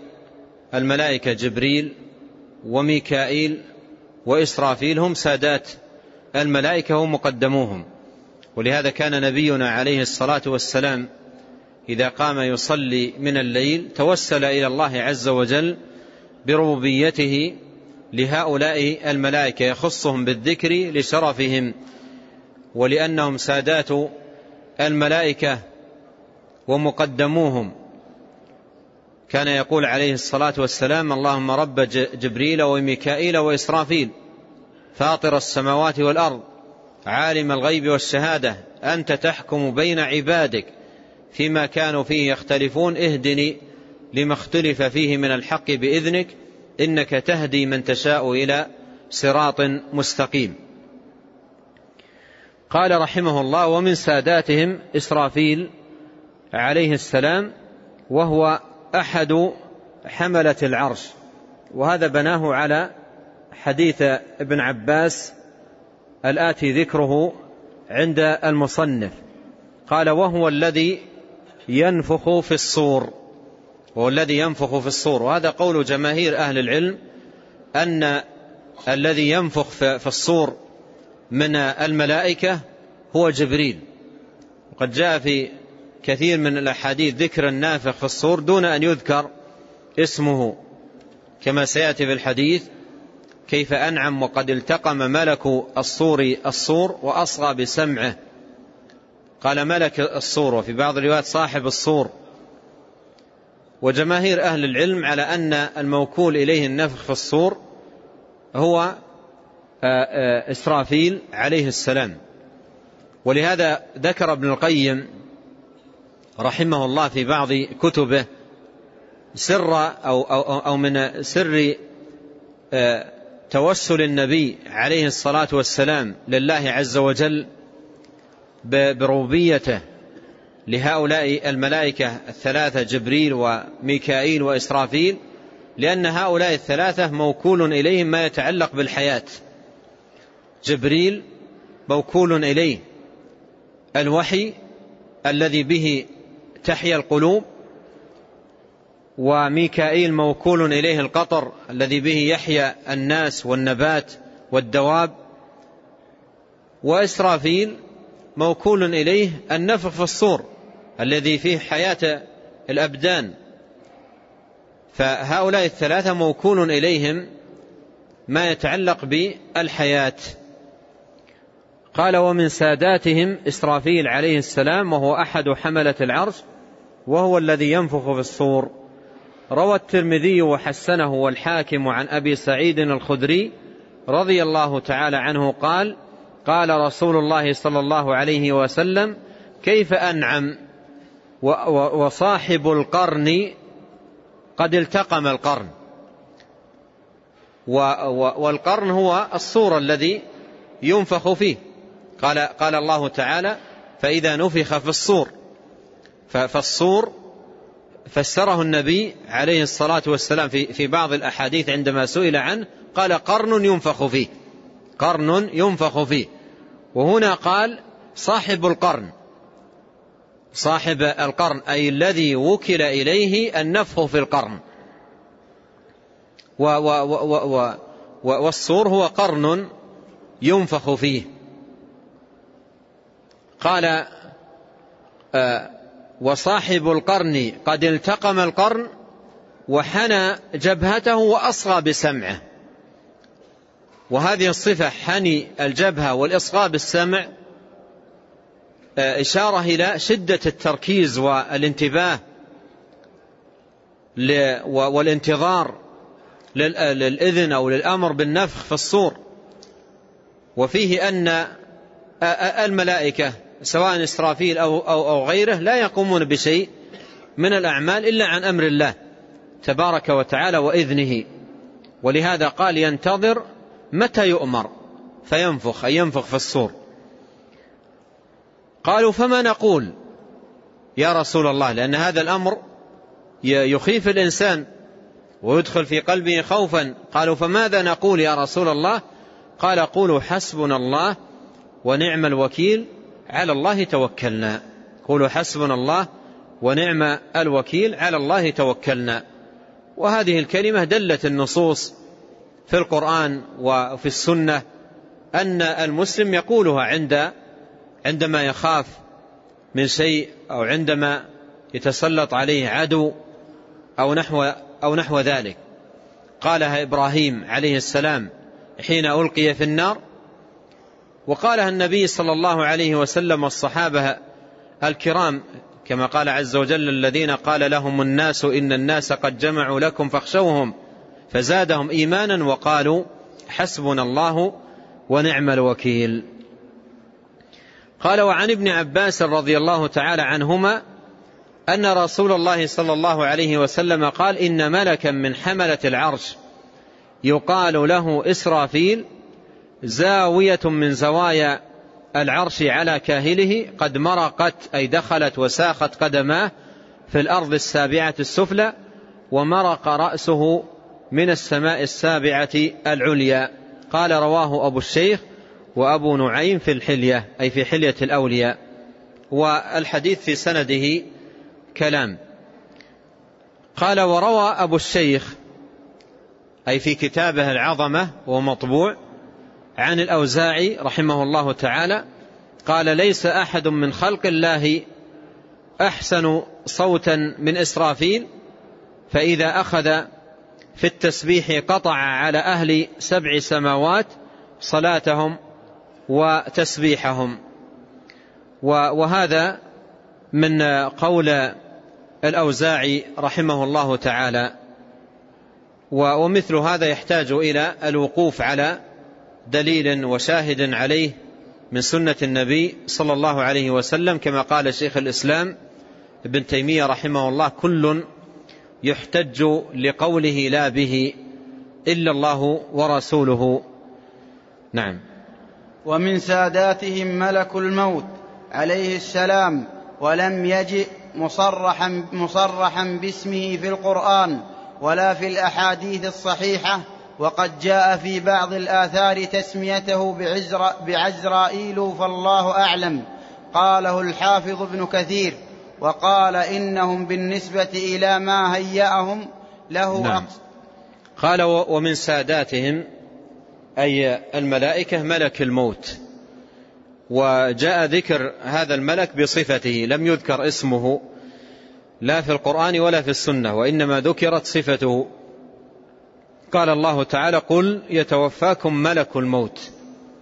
الملائكة جبريل وميكائيل وإسرافيل هم سادات الملائكة ومقدموهم. ولهذا كان نبينا عليه الصلاة والسلام إذا قام يصلي من الليل توسل إلى الله عز وجل بربوبيته لهؤلاء الملائكة، يخصهم بالذكر لشرفهم ولأنهم سادات الملائكة ومقدموهم. كان يقول عليه الصلاة والسلام: اللهم رب جبريل وميكائيل وإسرافيل فاطر السماوات والأرض عالم الغيب والشهادة أنت تحكم بين عبادك فيما كانوا فيه يختلفون اهدني لما اختلف فيه من الحق بإذنك إنك تهدي من تشاء إلى صراط مستقيم. قال رحمه الله: ومن ساداتهم إسرافيل عليه السلام وهو أحد حملة العرش. وهذا بناه على حديث ابن عباس الآتي ذكره عند المصنف. قال: وهو الذي ينفخ في الصور، وهو الذي ينفخ في الصور. وهذا قول جماهير أهل العلم أن الذي ينفخ في الصور من الملائكة هو جبريل. وقد جاء في كثير من الأحاديث ذكر النافخ في الصور دون أن يذكر اسمه، كما سيأتي في الحديث: كيف أنعم وقد التقم ملك الصور الصور وأصغى بسمعه. قال ملك الصور، وفي بعض الروايات صاحب الصور. وجماهير أهل العلم على أن الموكول إليه النفخ في الصور هو إسرافيل عليه السلام. ولهذا ذكر ابن القيم رحمه الله في بعض كتبه سر أو, أو, أو من سر توسل النبي عليه الصلاة والسلام لله عز وجل بربوبيته لهؤلاء الملائكة الثلاثة جبريل وميكائيل وإسرافيل، لأن هؤلاء الثلاثة موكول إليهم ما يتعلق بالحياة. جبريل موكول إليه الوحي الذي به تحيا القلوب، وميكائيل موكول إليه القطر الذي به يحيا الناس والنبات والدواب، وإسرافيل موكول إليه النفخ في الصور الذي فيه حياة الأبدان. فهؤلاء الثلاثة موكول إليهم ما يتعلق بالحياة. قال: ومن ساداتهم إسرافيل عليه السلام وهو أحد حملة العرش وهو الذي ينفخ في الصور. روى الترمذي وحسنه والحاكم عن أبي سعيد الخدري رضي الله تعالى عنه قال: قال رسول الله صلى الله عليه وسلم: كيف أنعم وصاحب القرن قد التقم القرن. والقرن هو الصور الذي ينفخ فيه. قال, قال الله تعالى: فإذا نفخ في الصور. فالصور فسره النبي عليه الصلاة والسلام في, في بعض الأحاديث عندما سئل عنه قال: قرن ينفخ فيه، قرن ينفخ فيه. وهنا قال: صاحب القرن، صاحب القرن أي الذي وكل إليه النفخ في القرن. و و و و والصور هو قرن ينفخ فيه. قال: آه وصاحب القرن قد التقم القرن وحنى جبهته وأصغى بسمعه. وهذه الصفة حني الجبهة والإصغاء بالسمع إشارة إلى شدة التركيز والانتباه والانتظار للإذن أو للأمر بالنفخ في الصور. وفيه أن الملائكة سواء إسرافيل أو, أو, أو غيره لا يقومون بشيء من الأعمال إلا عن أمر الله تبارك وتعالى وإذنه. ولهذا قال: ينتظر متى يؤمر فينفخ، أي ينفخ في الصور. قالوا: فما نقول يا رسول الله؟ لأن هذا الأمر يخيف الإنسان ويدخل في قلبه خوفا. قالوا: فماذا نقول يا رسول الله؟ قال: قولوا حسبنا الله ونعم الوكيل على الله توكلنا. قولوا حسبنا الله ونعم الوكيل على الله توكلنا. وهذه الكلمة دلت النصوص في القرآن وفي السنة أن المسلم يقولها عند عندما يخاف من شيء أو عندما يتسلط عليه عدو أو نحو, أو نحو ذلك. قالها إبراهيم عليه السلام حين ألقي في النار، وقالها النبي صلى الله عليه وسلم والصحابة الكرام كما قال عز وجل: الذين قال لهم الناس إن الناس قد جمعوا لكم فاخشوهم فزادهم إيمانا وقالوا حسبنا الله ونعم الوكيل. قال: وعن ابن عباس رضي الله تعالى عنهما أن رسول الله صلى الله عليه وسلم قال: إن ملكا من حملة العرش يقال له إسرافيل زاوية من زوايا العرش على كاهله قد مرقت أي دخلت وساخت قدماه في الأرض السابعة السفلى، ومرق رأسه من السماء السابعة العليا. قال: رواه أبو الشيخ وأبو نعيم في الحلية أي في حلية الأولياء. والحديث في سنده كلام. قال: وروى أبو الشيخ أي في كتابه العظمة ومطبوع عن الأوزاعي رحمه الله تعالى قال: ليس أحد من خلق الله أحسن صوتا من إسرافيل، فإذا أخذ في التسبيح قطع على أهل سبع سماوات صلاتهم وتسبيحهم. وهذا من قول الأوزاعي رحمه الله تعالى. ومثل هذا يحتاج إلى الوقوف على دليل وشاهد عليه من سنة النبي صلى الله عليه وسلم، كما قال شيخ الإسلام ابن تيمية رحمه الله: كل يحتج لقوله لا به إلا الله ورسوله. نعم. ومن ساداتهم ملك الموت عليه السلام، ولم يجئ مصرحا, مصرحا باسمه في القرآن ولا في الأحاديث الصحيحة، وقد جاء في بعض الآثار تسميته بعزرائيل فالله أعلم. قاله الحافظ ابن كثير، وقال: إنهم بالنسبة إلى ما هيأهم له. نعم. قال: ومن ساداتهم أي الملائكة ملك الموت، وجاء ذكر هذا الملك بصفته، لم يذكر اسمه لا في القرآن ولا في السنة، وإنما ذكرت صفته. قال الله تعالى: قل يتوفاكم ملك الموت.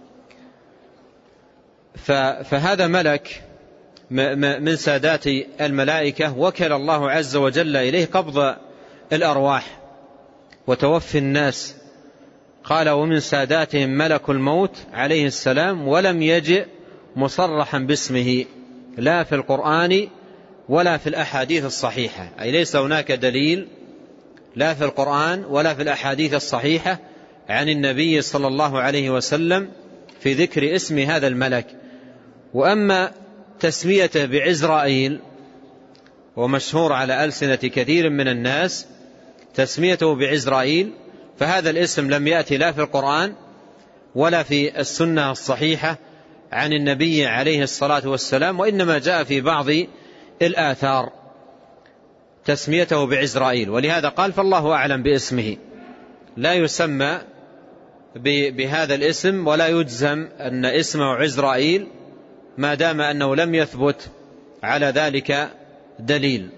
فهذا ملك من سادات الملائكة وكل الله عز وجل إليه قبض الأرواح وتوفي الناس. قال: ومن ساداتهم ملك الموت عليه السلام، ولم يجئ مصرحا باسمه لا في القرآن ولا في الأحاديث الصحيحة، أي ليس هناك دليل لا في القرآن ولا في الأحاديث الصحيحة عن النبي صلى الله عليه وسلم في ذكر اسم هذا الملك. وأما تسميته بعزرائيل، ومشهور على ألسنة كثير من الناس تسميته بعزرائيل، فهذا الاسم لم يأتي لا في القرآن ولا في السنة الصحيحة عن النبي عليه الصلاة والسلام، وإنما جاء في بعض الآثار تسميته بعزرائيل. ولهذا قال: فالله أعلم باسمه، لا يسمى بهذا الاسم ولا يجزم أن اسمه عزرائيل ما دام أنه لم يثبت على ذلك دليل.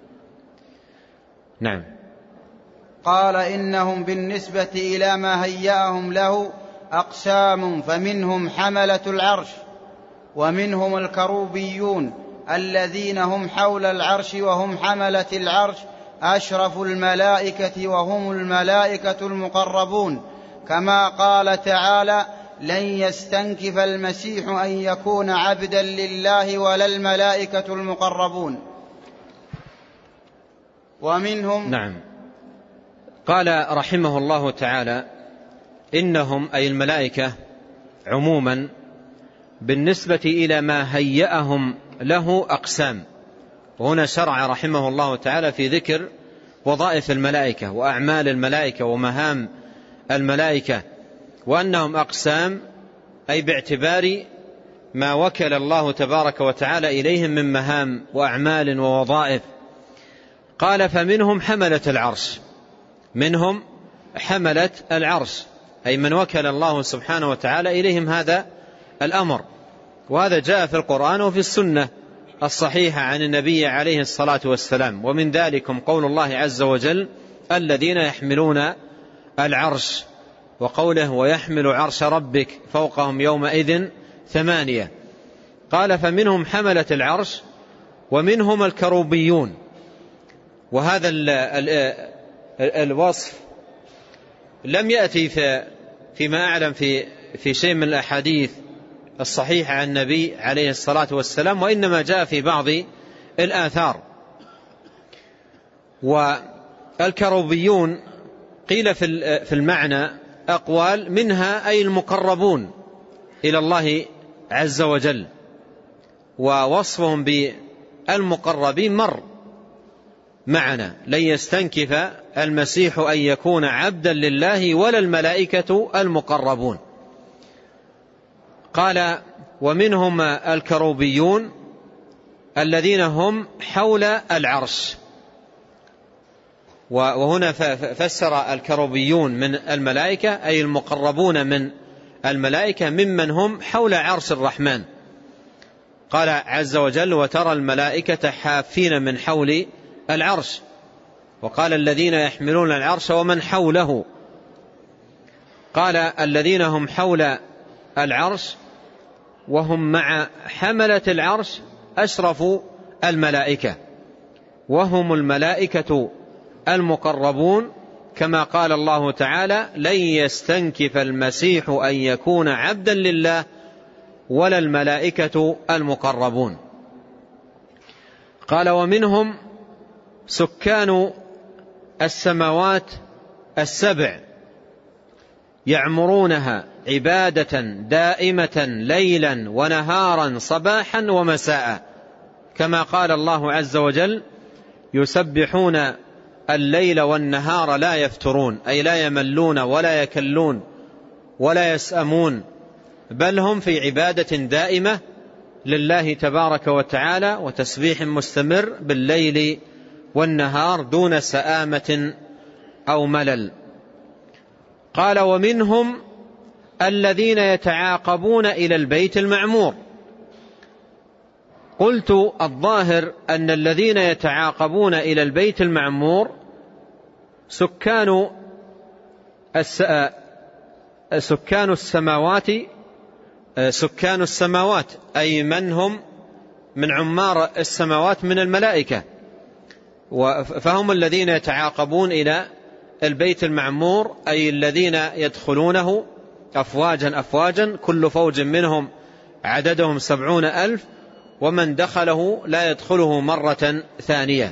نعم. قال: إنهم بالنسبة إلى ما هيأهم له أقسام، فمنهم حملة العرش، ومنهم الكروبيون الذين هم حول العرش وهم حملة العرش أشرف الملائكة وهم الملائكة المقربون، كما قال تعالى: لن يستنكف المسيح أن يكون عبدا لله ولا الملائكة المقربون. ومنهم نعم. قال رحمه الله تعالى: إنهم أي الملائكة عموما بالنسبة إلى ما هيأهم له أقسام. وهنا شرع رحمه الله تعالى في ذكر وظائف الملائكة وأعمال الملائكة ومهام الملائكة، وأنهم أقسام أي باعتبار ما وكل الله تبارك وتعالى إليهم من مهام وأعمال ووظائف. قال: فمنهم حملة العرش، منهم حملة العرش أي من وكل الله سبحانه وتعالى إليهم هذا الأمر. وهذا جاء في القرآن وفي السنة الصحيحة عن النبي عليه الصلاة والسلام. ومن ذلكم قول الله عز وجل الذين يحملون العرش، وقوله ويحمل عرش ربك فوقهم يومئذ ثمانية. قال فمنهم حملة العرش ومنهم الكروبيون. وهذا ال ال ال الوصف لم يأتي في فيما أعلم في في شيء من الأحاديث الصحيحة عن النبي عليه الصلاة والسلام، وإنما جاء في بعض الآثار. والكروبيون قيل في المعنى أقوال، منها أي المقربون إلى الله عز وجل، ووصفهم بالمقربين مر معنا. لن يستنكف المسيح أن يكون عبدا لله ولا الملائكة المقربون. قال ومنهم الكروبيون الذين هم حول العرش. وهنا فسر الكروبيون من الملائكة أي المقربون من الملائكة ممن هم حول عرش الرحمن. قال عز وجل وترى الملائكة حافين من حول العرش. وقال الذين يحملون العرش ومن حوله. قال الذين هم حول العرش وهم مع حملة العرش أشرف الملائكة، وهم الملائكة المقربون، كما قال الله تعالى لن يستنكف المسيح أن يكون عبدا لله ولا الملائكة المقربون. قال ومنهم سكان السماوات السبع يعمرونها عبادة دائمة ليلا ونهارا صباحا ومساء، كما قال الله عز وجل يسبحون الليل والنهار لا يفترون، أي لا يملون ولا يكلون ولا يسأمون، بل هم في عبادة دائمة لله تبارك وتعالى وتسبيح مستمر بالليل والنهار دون سآمة أو ملل. قال ومنهم الذين يتعاقبون إلى البيت المعمور. قلت الظاهر أن الذين يتعاقبون إلى البيت المعمور سكان سكان السماوات سكان السماوات أي من هم من عمار السماوات من الملائكة، فهم الذين يتعاقبون إلى البيت المعمور، أي الذين يدخلونه أفواجا أفواجا، كل فوج منهم عددهم سبعون ألف، ومن دخله لا يدخله مرة ثانية.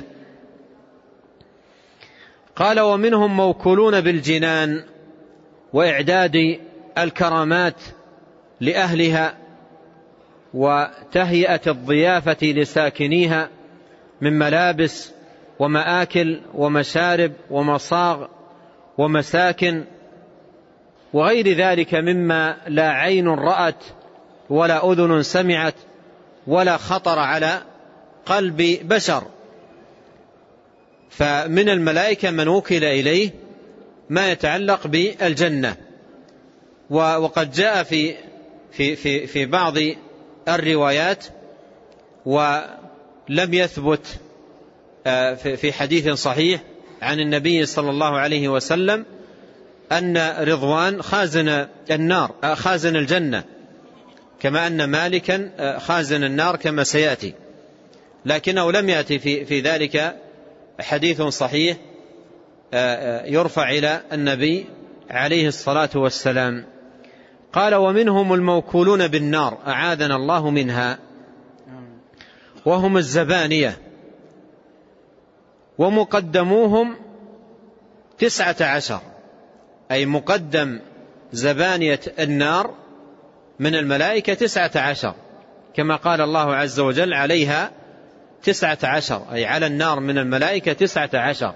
قال ومنهم موكولون بالجنان وإعداد الكرامات لأهلها وتهيئة الضيافة لساكنيها من ملابس ومآكل ومشارب ومصاغ ومساكن وغير ذلك مما لا عين رأت ولا أذن سمعت ولا خطر على قلب بشر. فمن الملائكة من وكل إليه ما يتعلق بالجنة. وقد جاء في في في في بعض الروايات ولم يثبت في حديث صحيح عن النبي صلى الله عليه وسلم أن رضوان خازن النار خازن الجنة، كما أن مالكا خازن النار كما سيأتي، لكنه لم يأتي في في ذلك حديث صحيح يرفع إلى النبي عليه الصلاة والسلام. قال ومنهم الموكولون بالنار أعاذنا الله منها، وهم الزبانية، ومقدموهم تسعة عشر، أي مقدم زبانية النار من الملائكة تسعة عشر، كما قال الله عز وجل عليها تسعة عشر، أي على النار من الملائكة تسعة عشر.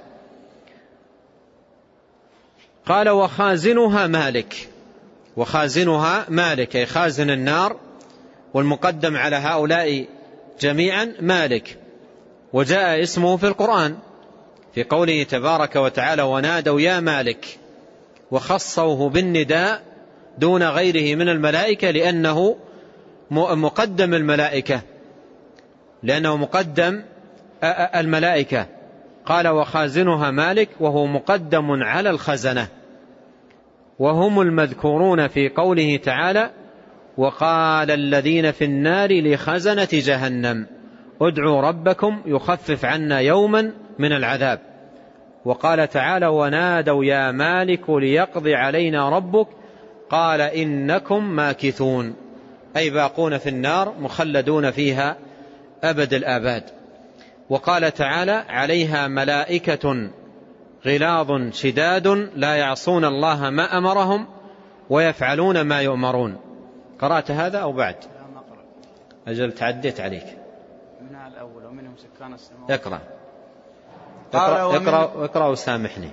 قال وخازنها مالك، وخازنها مالك أي خازن النار، والمقدم على هؤلاء جميعا مالك. وجاء اسمه في القرآن في قوله تبارك وتعالى ونادوا يا مالك وخصوه بالنداء دون غيره من الملائكة لأنه مقدم الملائكة لأنه مقدم الملائكة قال وخازنها مالك وهو مقدم على الخزنة، وهم المذكورون في قوله تعالى وقال الذين في النار لخزنة جهنم ادعوا ربكم يخفف عنا يوما من العذاب. وقال تعالى ونادوا يا مالك ليقضي علينا ربك قال إنكم ماكثون، أي باقون في النار مخلدون فيها أبد الآباد. وقال تعالى عليها ملائكة غلاظ شداد لا يعصون الله ما أمرهم ويفعلون ما يؤمرون. قرأت هذا أو بعد؟ أجل تعديت عليك من الأول ومنهم سكان السماوات. اقرأ اقرأ, اقرأ, اقرأ وسامحني.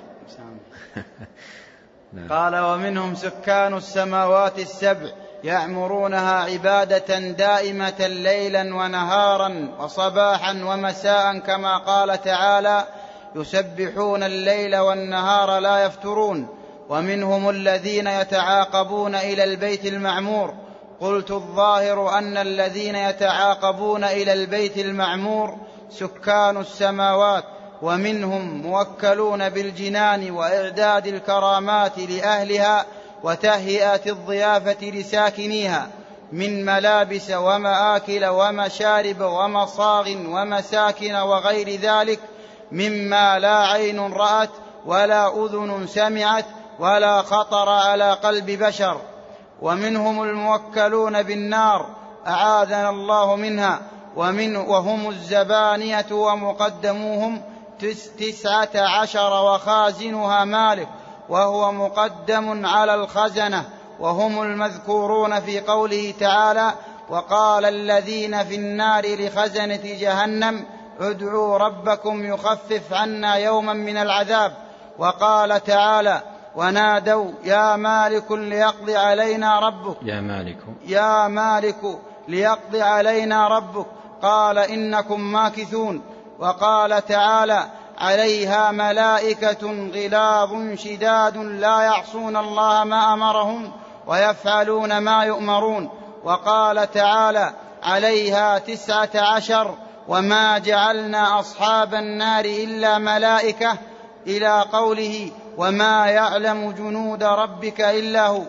قال ومنهم سكان السماوات السبع يعمرونها عبادة دائمة ليلا ونهارا وصباحا ومساء كما قال تعالى يسبحون الليل والنهار لا يفترون. ومنهم الذين يتعاقبون إلى البيت المعمور. قلت الظاهر أن الذين يتعاقبون إلى البيت المعمور سكان السماوات، ومنهم موكلون بالجنان وإعداد الكرامات لأهلها وتهيئة الضيافة لساكنيها من ملابس ومآكل ومشارب ومصاغ ومساكن وغير ذلك مما لا عين رأت ولا أذن سمعت ولا خطر على قلب بشر. ومنهم الموكلون بالنار أعاذنا الله منها، ومن وهم الزبانية ومقدموهم تسعة عشر وخازنها مالك وهو مقدم على الخزنة، وهم المذكورون في قوله تعالى وقال الذين في النار لخزنة جهنم ادعوا ربكم يخفف عنا يوما من العذاب. وقال تعالى ونادوا يا مالك ليقضي علينا ربك يا مالك يا مالك ليقضي علينا ربك قال إنكم ماكثون. وقال تعالى عليها ملائكة غلاظ شداد لا يعصون الله ما أمرهم ويفعلون ما يؤمرون. وقال تعالى عليها تسعة عشر وما جعلنا أصحاب النار إلا ملائكة إلى قوله وما يعلم جنود ربك إلا هو.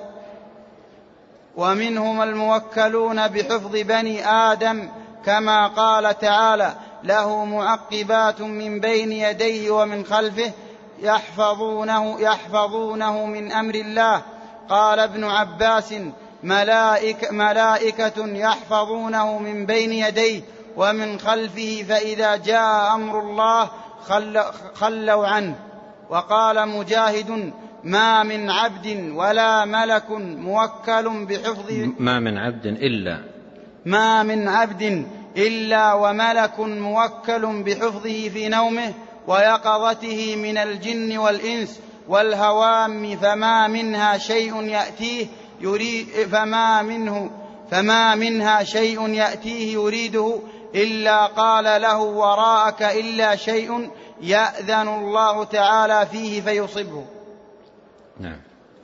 ومنهم الموكلون بحفظ بني آدم كما قال تعالى له معقبات من بين يديه ومن خلفه يحفظونه, يحفظونه من أمر الله. قال ابن عباس ملائكة, ملائكة يحفظونه من بين يديه ومن خلفه فإذا جاء أمر الله خلوا عنه. وقال مجاهد ما من عبد ولا ملك موكل بحفظ ما من عبد إلا ما من عبد إلا وملك موكل بحفظه في نومه ويقظته من الجن والإنس والهوام فما منها شيء يأتيه يريد فما منه فما منها شيء يأتيه يريده إلا قال له وراءك إلا شيء يأذن الله تعالى فيه فيصبه. نعم.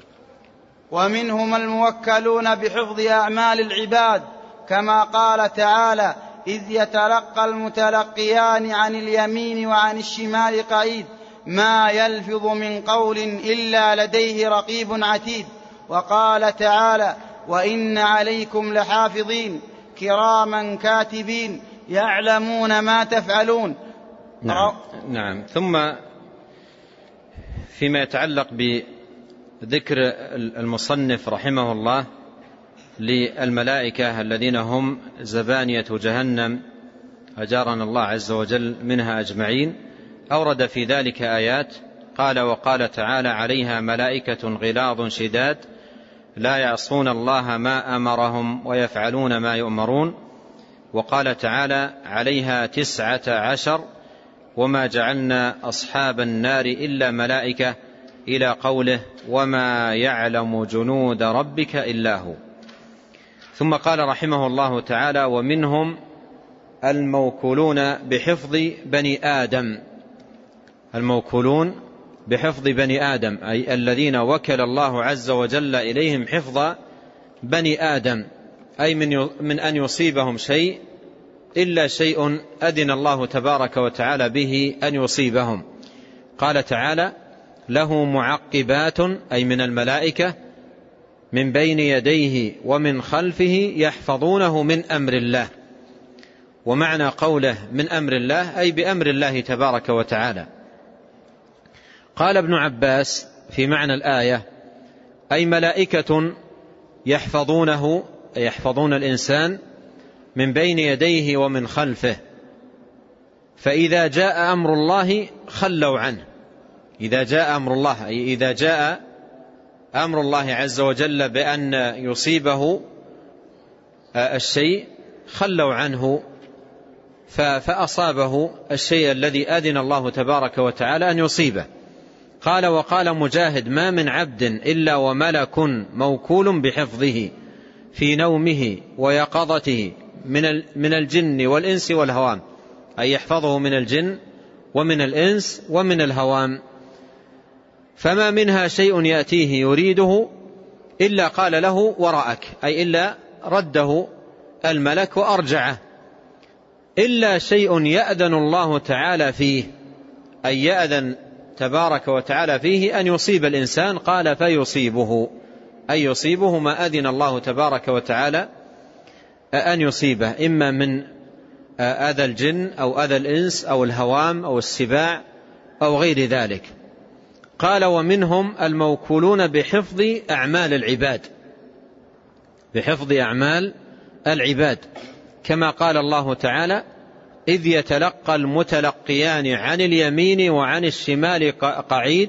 ومنهم الموكلون بحفظ أعمال العباد كما قال تعالى إذ يتلقى المتلقيان عن اليمين وعن الشمال قعيد ما يلفظ من قول إلا لديه رقيب عتيد. وقال تعالى وإن عليكم لحافظين كراما كاتبين يعلمون ما تفعلون. نعم. نعم. ثم فيما يتعلق بذكر المصنف رحمه الله للملائكة الذين هم زبانية جهنم أجارنا الله عز وجل منها أجمعين أورد في ذلك آيات قال وقال تعالى عليها ملائكة غلاظ شداد لا يعصون الله ما أمرهم ويفعلون ما يؤمرون. وقال تعالى عليها تسعة عشر وما جعلنا أصحاب النار إلا ملائكة إلى قوله وما يعلم جنود ربك إلا هو. ثم قال رحمه الله تعالى ومنهم الموكولون بحفظ بني آدم. الموكولون بحفظ بني آدم، أي الذين وكل الله عز وجل إليهم حفظ بني آدم، أي من من أن يصيبهم شيء إلا شيء أذن الله تبارك وتعالى به أن يصيبهم. قال تعالى: له معقبات، أي من الملائكة، من بين يديه ومن خلفه يحفظونه من أمر الله. ومعنى قوله من أمر الله أي بأمر الله تبارك وتعالى. قال ابن عباس في معنى الآية: أي ملائكة يحفظونه، يحفظون الإنسان من بين يديه ومن خلفه، فإذا جاء أمر الله خلوا عنه. إذا جاء أمر الله أي إذا جاء أمر الله عز وجل بأن يصيبه الشيء خلوا عنه فأصابه الشيء الذي أذن الله تبارك وتعالى أن يصيبه. قال: وقال مجاهد: ما من عبد إلا وملك موكول بحفظه في نومه ويقظته من الجن والإنس والهوام، أي يحفظه من الجن ومن الإنس ومن الهوام. فما منها شيء يأتيه يريده إلا قال له وراءك، أي إلا رده الملك وأرجعه، إلا شيء يأذن الله تعالى فيه، أي يأذن تبارك وتعالى فيه أن يصيب الإنسان. قال: فيصيبه، أي يصيبه ما أذن الله تبارك وتعالى أن يصيبه، إما من أذى الجن أو أذى الإنس أو الهوام أو السباع أو غير ذلك. قال: ومنهم الموكولون بحفظ أعمال العباد، بحفظ أعمال العباد، كما قال الله تعالى: إذ يتلقى المتلقيان عن اليمين وعن الشمال قعيد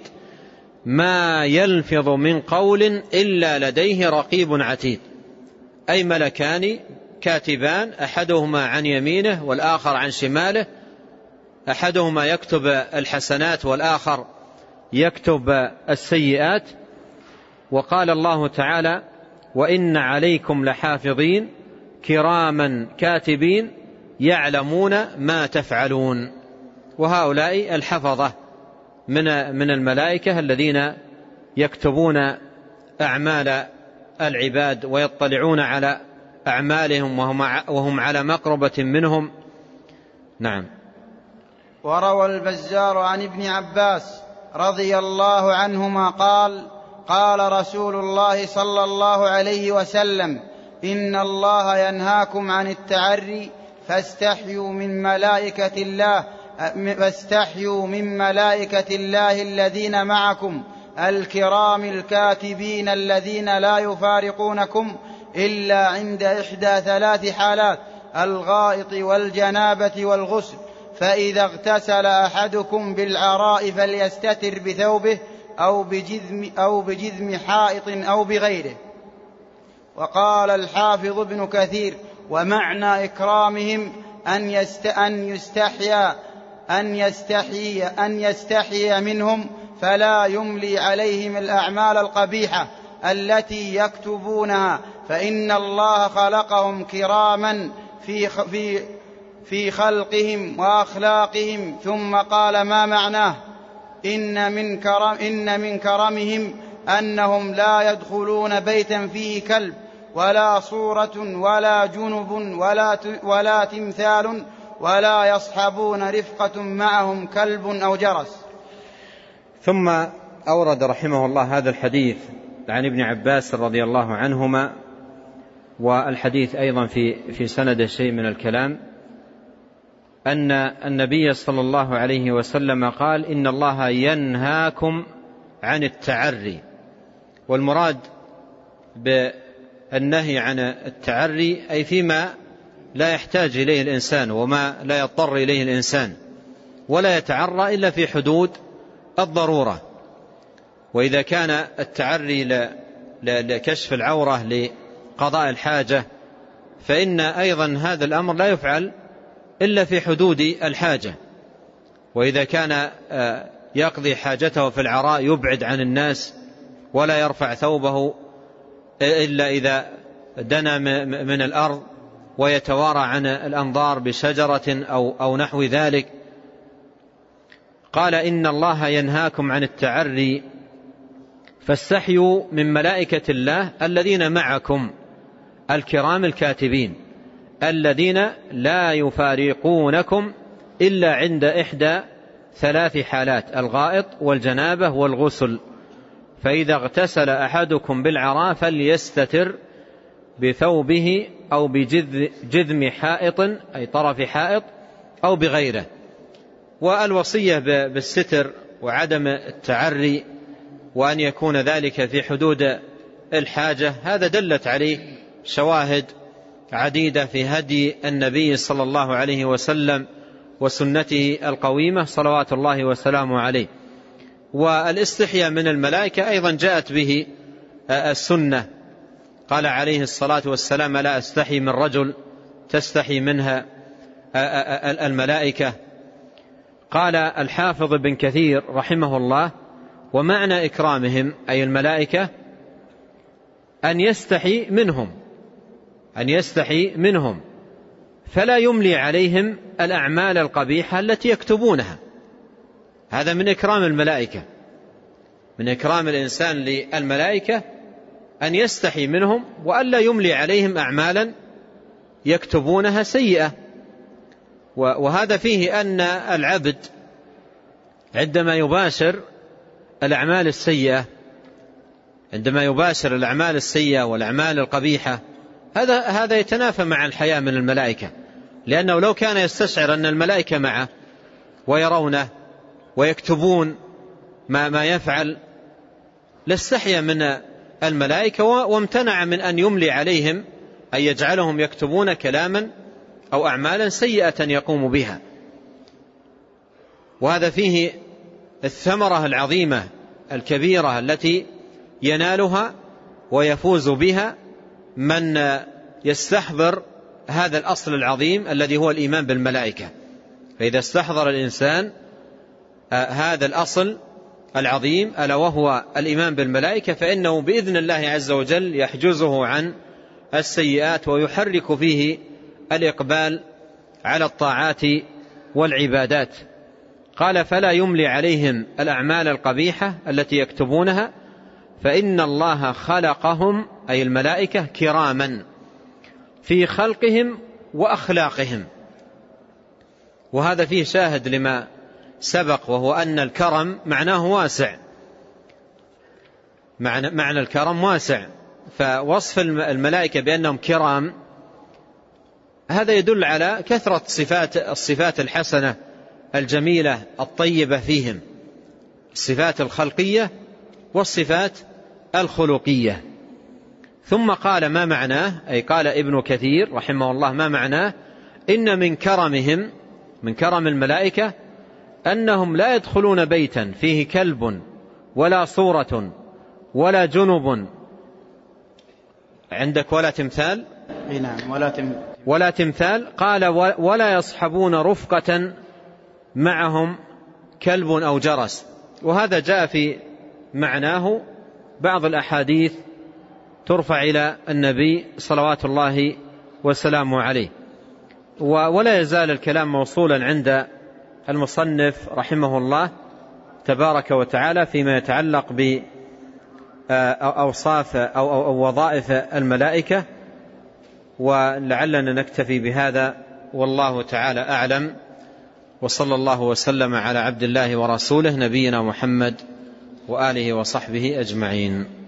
ما يلفظ من قول إلا لديه رقيب عتيد، أي ملكان كاتبان، أحدهما عن يمينه والآخر عن شماله، أحدهما يكتب الحسنات والآخر يكتب السيئات. وقال الله تعالى: وإن عليكم لحافظين كراما كاتبين يعلمون ما تفعلون. وهؤلاء الحفظة من من الملائكة الذين يكتبون أعمال العباد ويطلعون على أعمالهم وهم على مقربة منهم. نعم. وروى البزار عن ابن عباس رضي الله عنهما قال: قال رسول الله صلى الله عليه وسلم: إن الله ينهاكم عن التعري فاستحيوا من ملائكة الله فاستحيوا من ملائكة الله الذين معكم الكرام الكاتبين الذين لا يفارقونكم إلا عند إحدى ثلاث حالات: الغائط والجنابة والغسل، فإذا اغتسل أحدكم بالعراء فليستتر بثوبه أو بجذم, أو بجذم حائط أو بغيره. وقال الحافظ ابن كثير: ومعنى إكرامهم أن, يست أن يستحيا أن يستحيي أن يستحيي منهم فلا يملي عليهم الأعمال القبيحة التي يكتبونها، فإن الله خلقهم كراما في في في خلقهم وأخلاقهم. ثم قال: ما معناه؟ إن من كرم إن من كرمهم أنهم لا يدخلون بيتا فيه كلب ولا صورة ولا جنب ولا ولا تمثال ولا يصحبون رفقة معهم كلب أو جرس. ثم أورد رحمه الله هذا الحديث عن ابن عباس رضي الله عنهما، والحديث أيضا في في سند شيء من الكلام، أن النبي صلى الله عليه وسلم قال: إن الله ينهاكم عن التعري. والمراد بالنهي عن التعري أي فيما لا يحتاج إليه الإنسان وما لا يضطر إليه الإنسان، ولا يتعرى إلا في حدود الضرورة. وإذا كان التعري لكشف العورة لقضاء الحاجة فإن أيضا هذا الأمر لا يفعل إلا في حدود الحاجة. وإذا كان يقضي حاجته في العراء يبعد عن الناس ولا يرفع ثوبه إلا إذا دنا من الأرض ويتوارى عن الأنظار بشجرة أو, أو نحو ذلك. قال إن الله ينهاكم عن التعري فاستحيوا من ملائكة الله الذين معكم الكرام الكاتبين الذين لا يفارقونكم إلا عند إحدى ثلاث حالات: الغائط والجنابة والغسل، فإذا اغتسل أحدكم بالعراء فليستتر بثوبه أو بجذم حائط أي طرف حائط أو بغيره. والوصية بالستر وعدم التعري وأن يكون ذلك في حدود الحاجة هذا دلت عليه شواهد عديدة في هدي النبي صلى الله عليه وسلم وسنته القويمة صلوات الله وسلامه عليه. والاستحياء من الملائكة أيضا جاءت به السنة، قال عليه الصلاة والسلام: لا أستحي من رجل تستحي منها الملائكة. قال الحافظ بن كثير رحمه الله: ومعنى إكرامهم أي الملائكة أن يستحي منهم أن يستحي منهم فلا يملي عليهم الأعمال القبيحة التي يكتبونها. هذا من إكرام الملائكة، من إكرام الإنسان للملائكة أن يستحي منهم وألا يملي عليهم أعمالا يكتبونها سيئة. وهذا فيه أن العبد عندما يباشر الأعمال السيئة عندما يباشر الأعمال السيئة والأعمال القبيحة هذا هذا يتنافى مع الحياء من الملائكة، لأنه لو كان يستشعر أن الملائكة معه ويرونه ويكتبون ما ما يفعل لاستحيا من الملائكة وامتنع من أن يملي عليهم أن يجعلهم يكتبون كلاما أو أعمالا سيئة يقوم بها. وهذا فيه الثمرة العظيمة الكبيرة التي ينالها ويفوز بها من يستحضر هذا الأصل العظيم الذي هو الإيمان بالملائكة. فإذا استحضر الإنسان هذا الأصل العظيم ألا وهو الإيمان بالملائكة فإنه بإذن الله عز وجل يحجزه عن السيئات ويحرك فيه الإقبال على الطاعات والعبادات. قال: فلا يملي عليهم الأعمال القبيحة التي يكتبونها فإن الله خلقهم أي الملائكة كراما في خلقهم وأخلاقهم. وهذا فيه شاهد لما سبق، وهو أن الكرم معناه واسع، معنى, معنى الكرم واسع. فوصف الملائكة بأنهم كرام هذا يدل على كثرة صفات الصفات الحسنة الجميلة الطيبة فيهم، الصفات الخلقية والصفات الخلقية. ثم قال: ما معناه؟ أي قال ابن كثير رحمه الله: ما معناه؟ إن من كرمهم من كرم الملائكة أنهم لا يدخلون بيتا فيه كلب ولا صورة ولا جنب. عندك ولا تمثال؟ نعم، ولا تمثال. ولا تمثال. قال: ولا يصحبون رفقة معهم كلب أو جرس. وهذا جاء في معناه بعض الأحاديث ترفع إلى النبي صلوات الله وسلامه عليه. ولا يزال الكلام موصولا عند المصنف رحمه الله تبارك وتعالى فيما يتعلق بأوصاف أو وظائف الملائكة، ولعلنا نكتفي بهذا والله تعالى أعلم. وصلى الله وسلم على عبد الله ورسوله نبينا محمد وآله وصحبه أجمعين.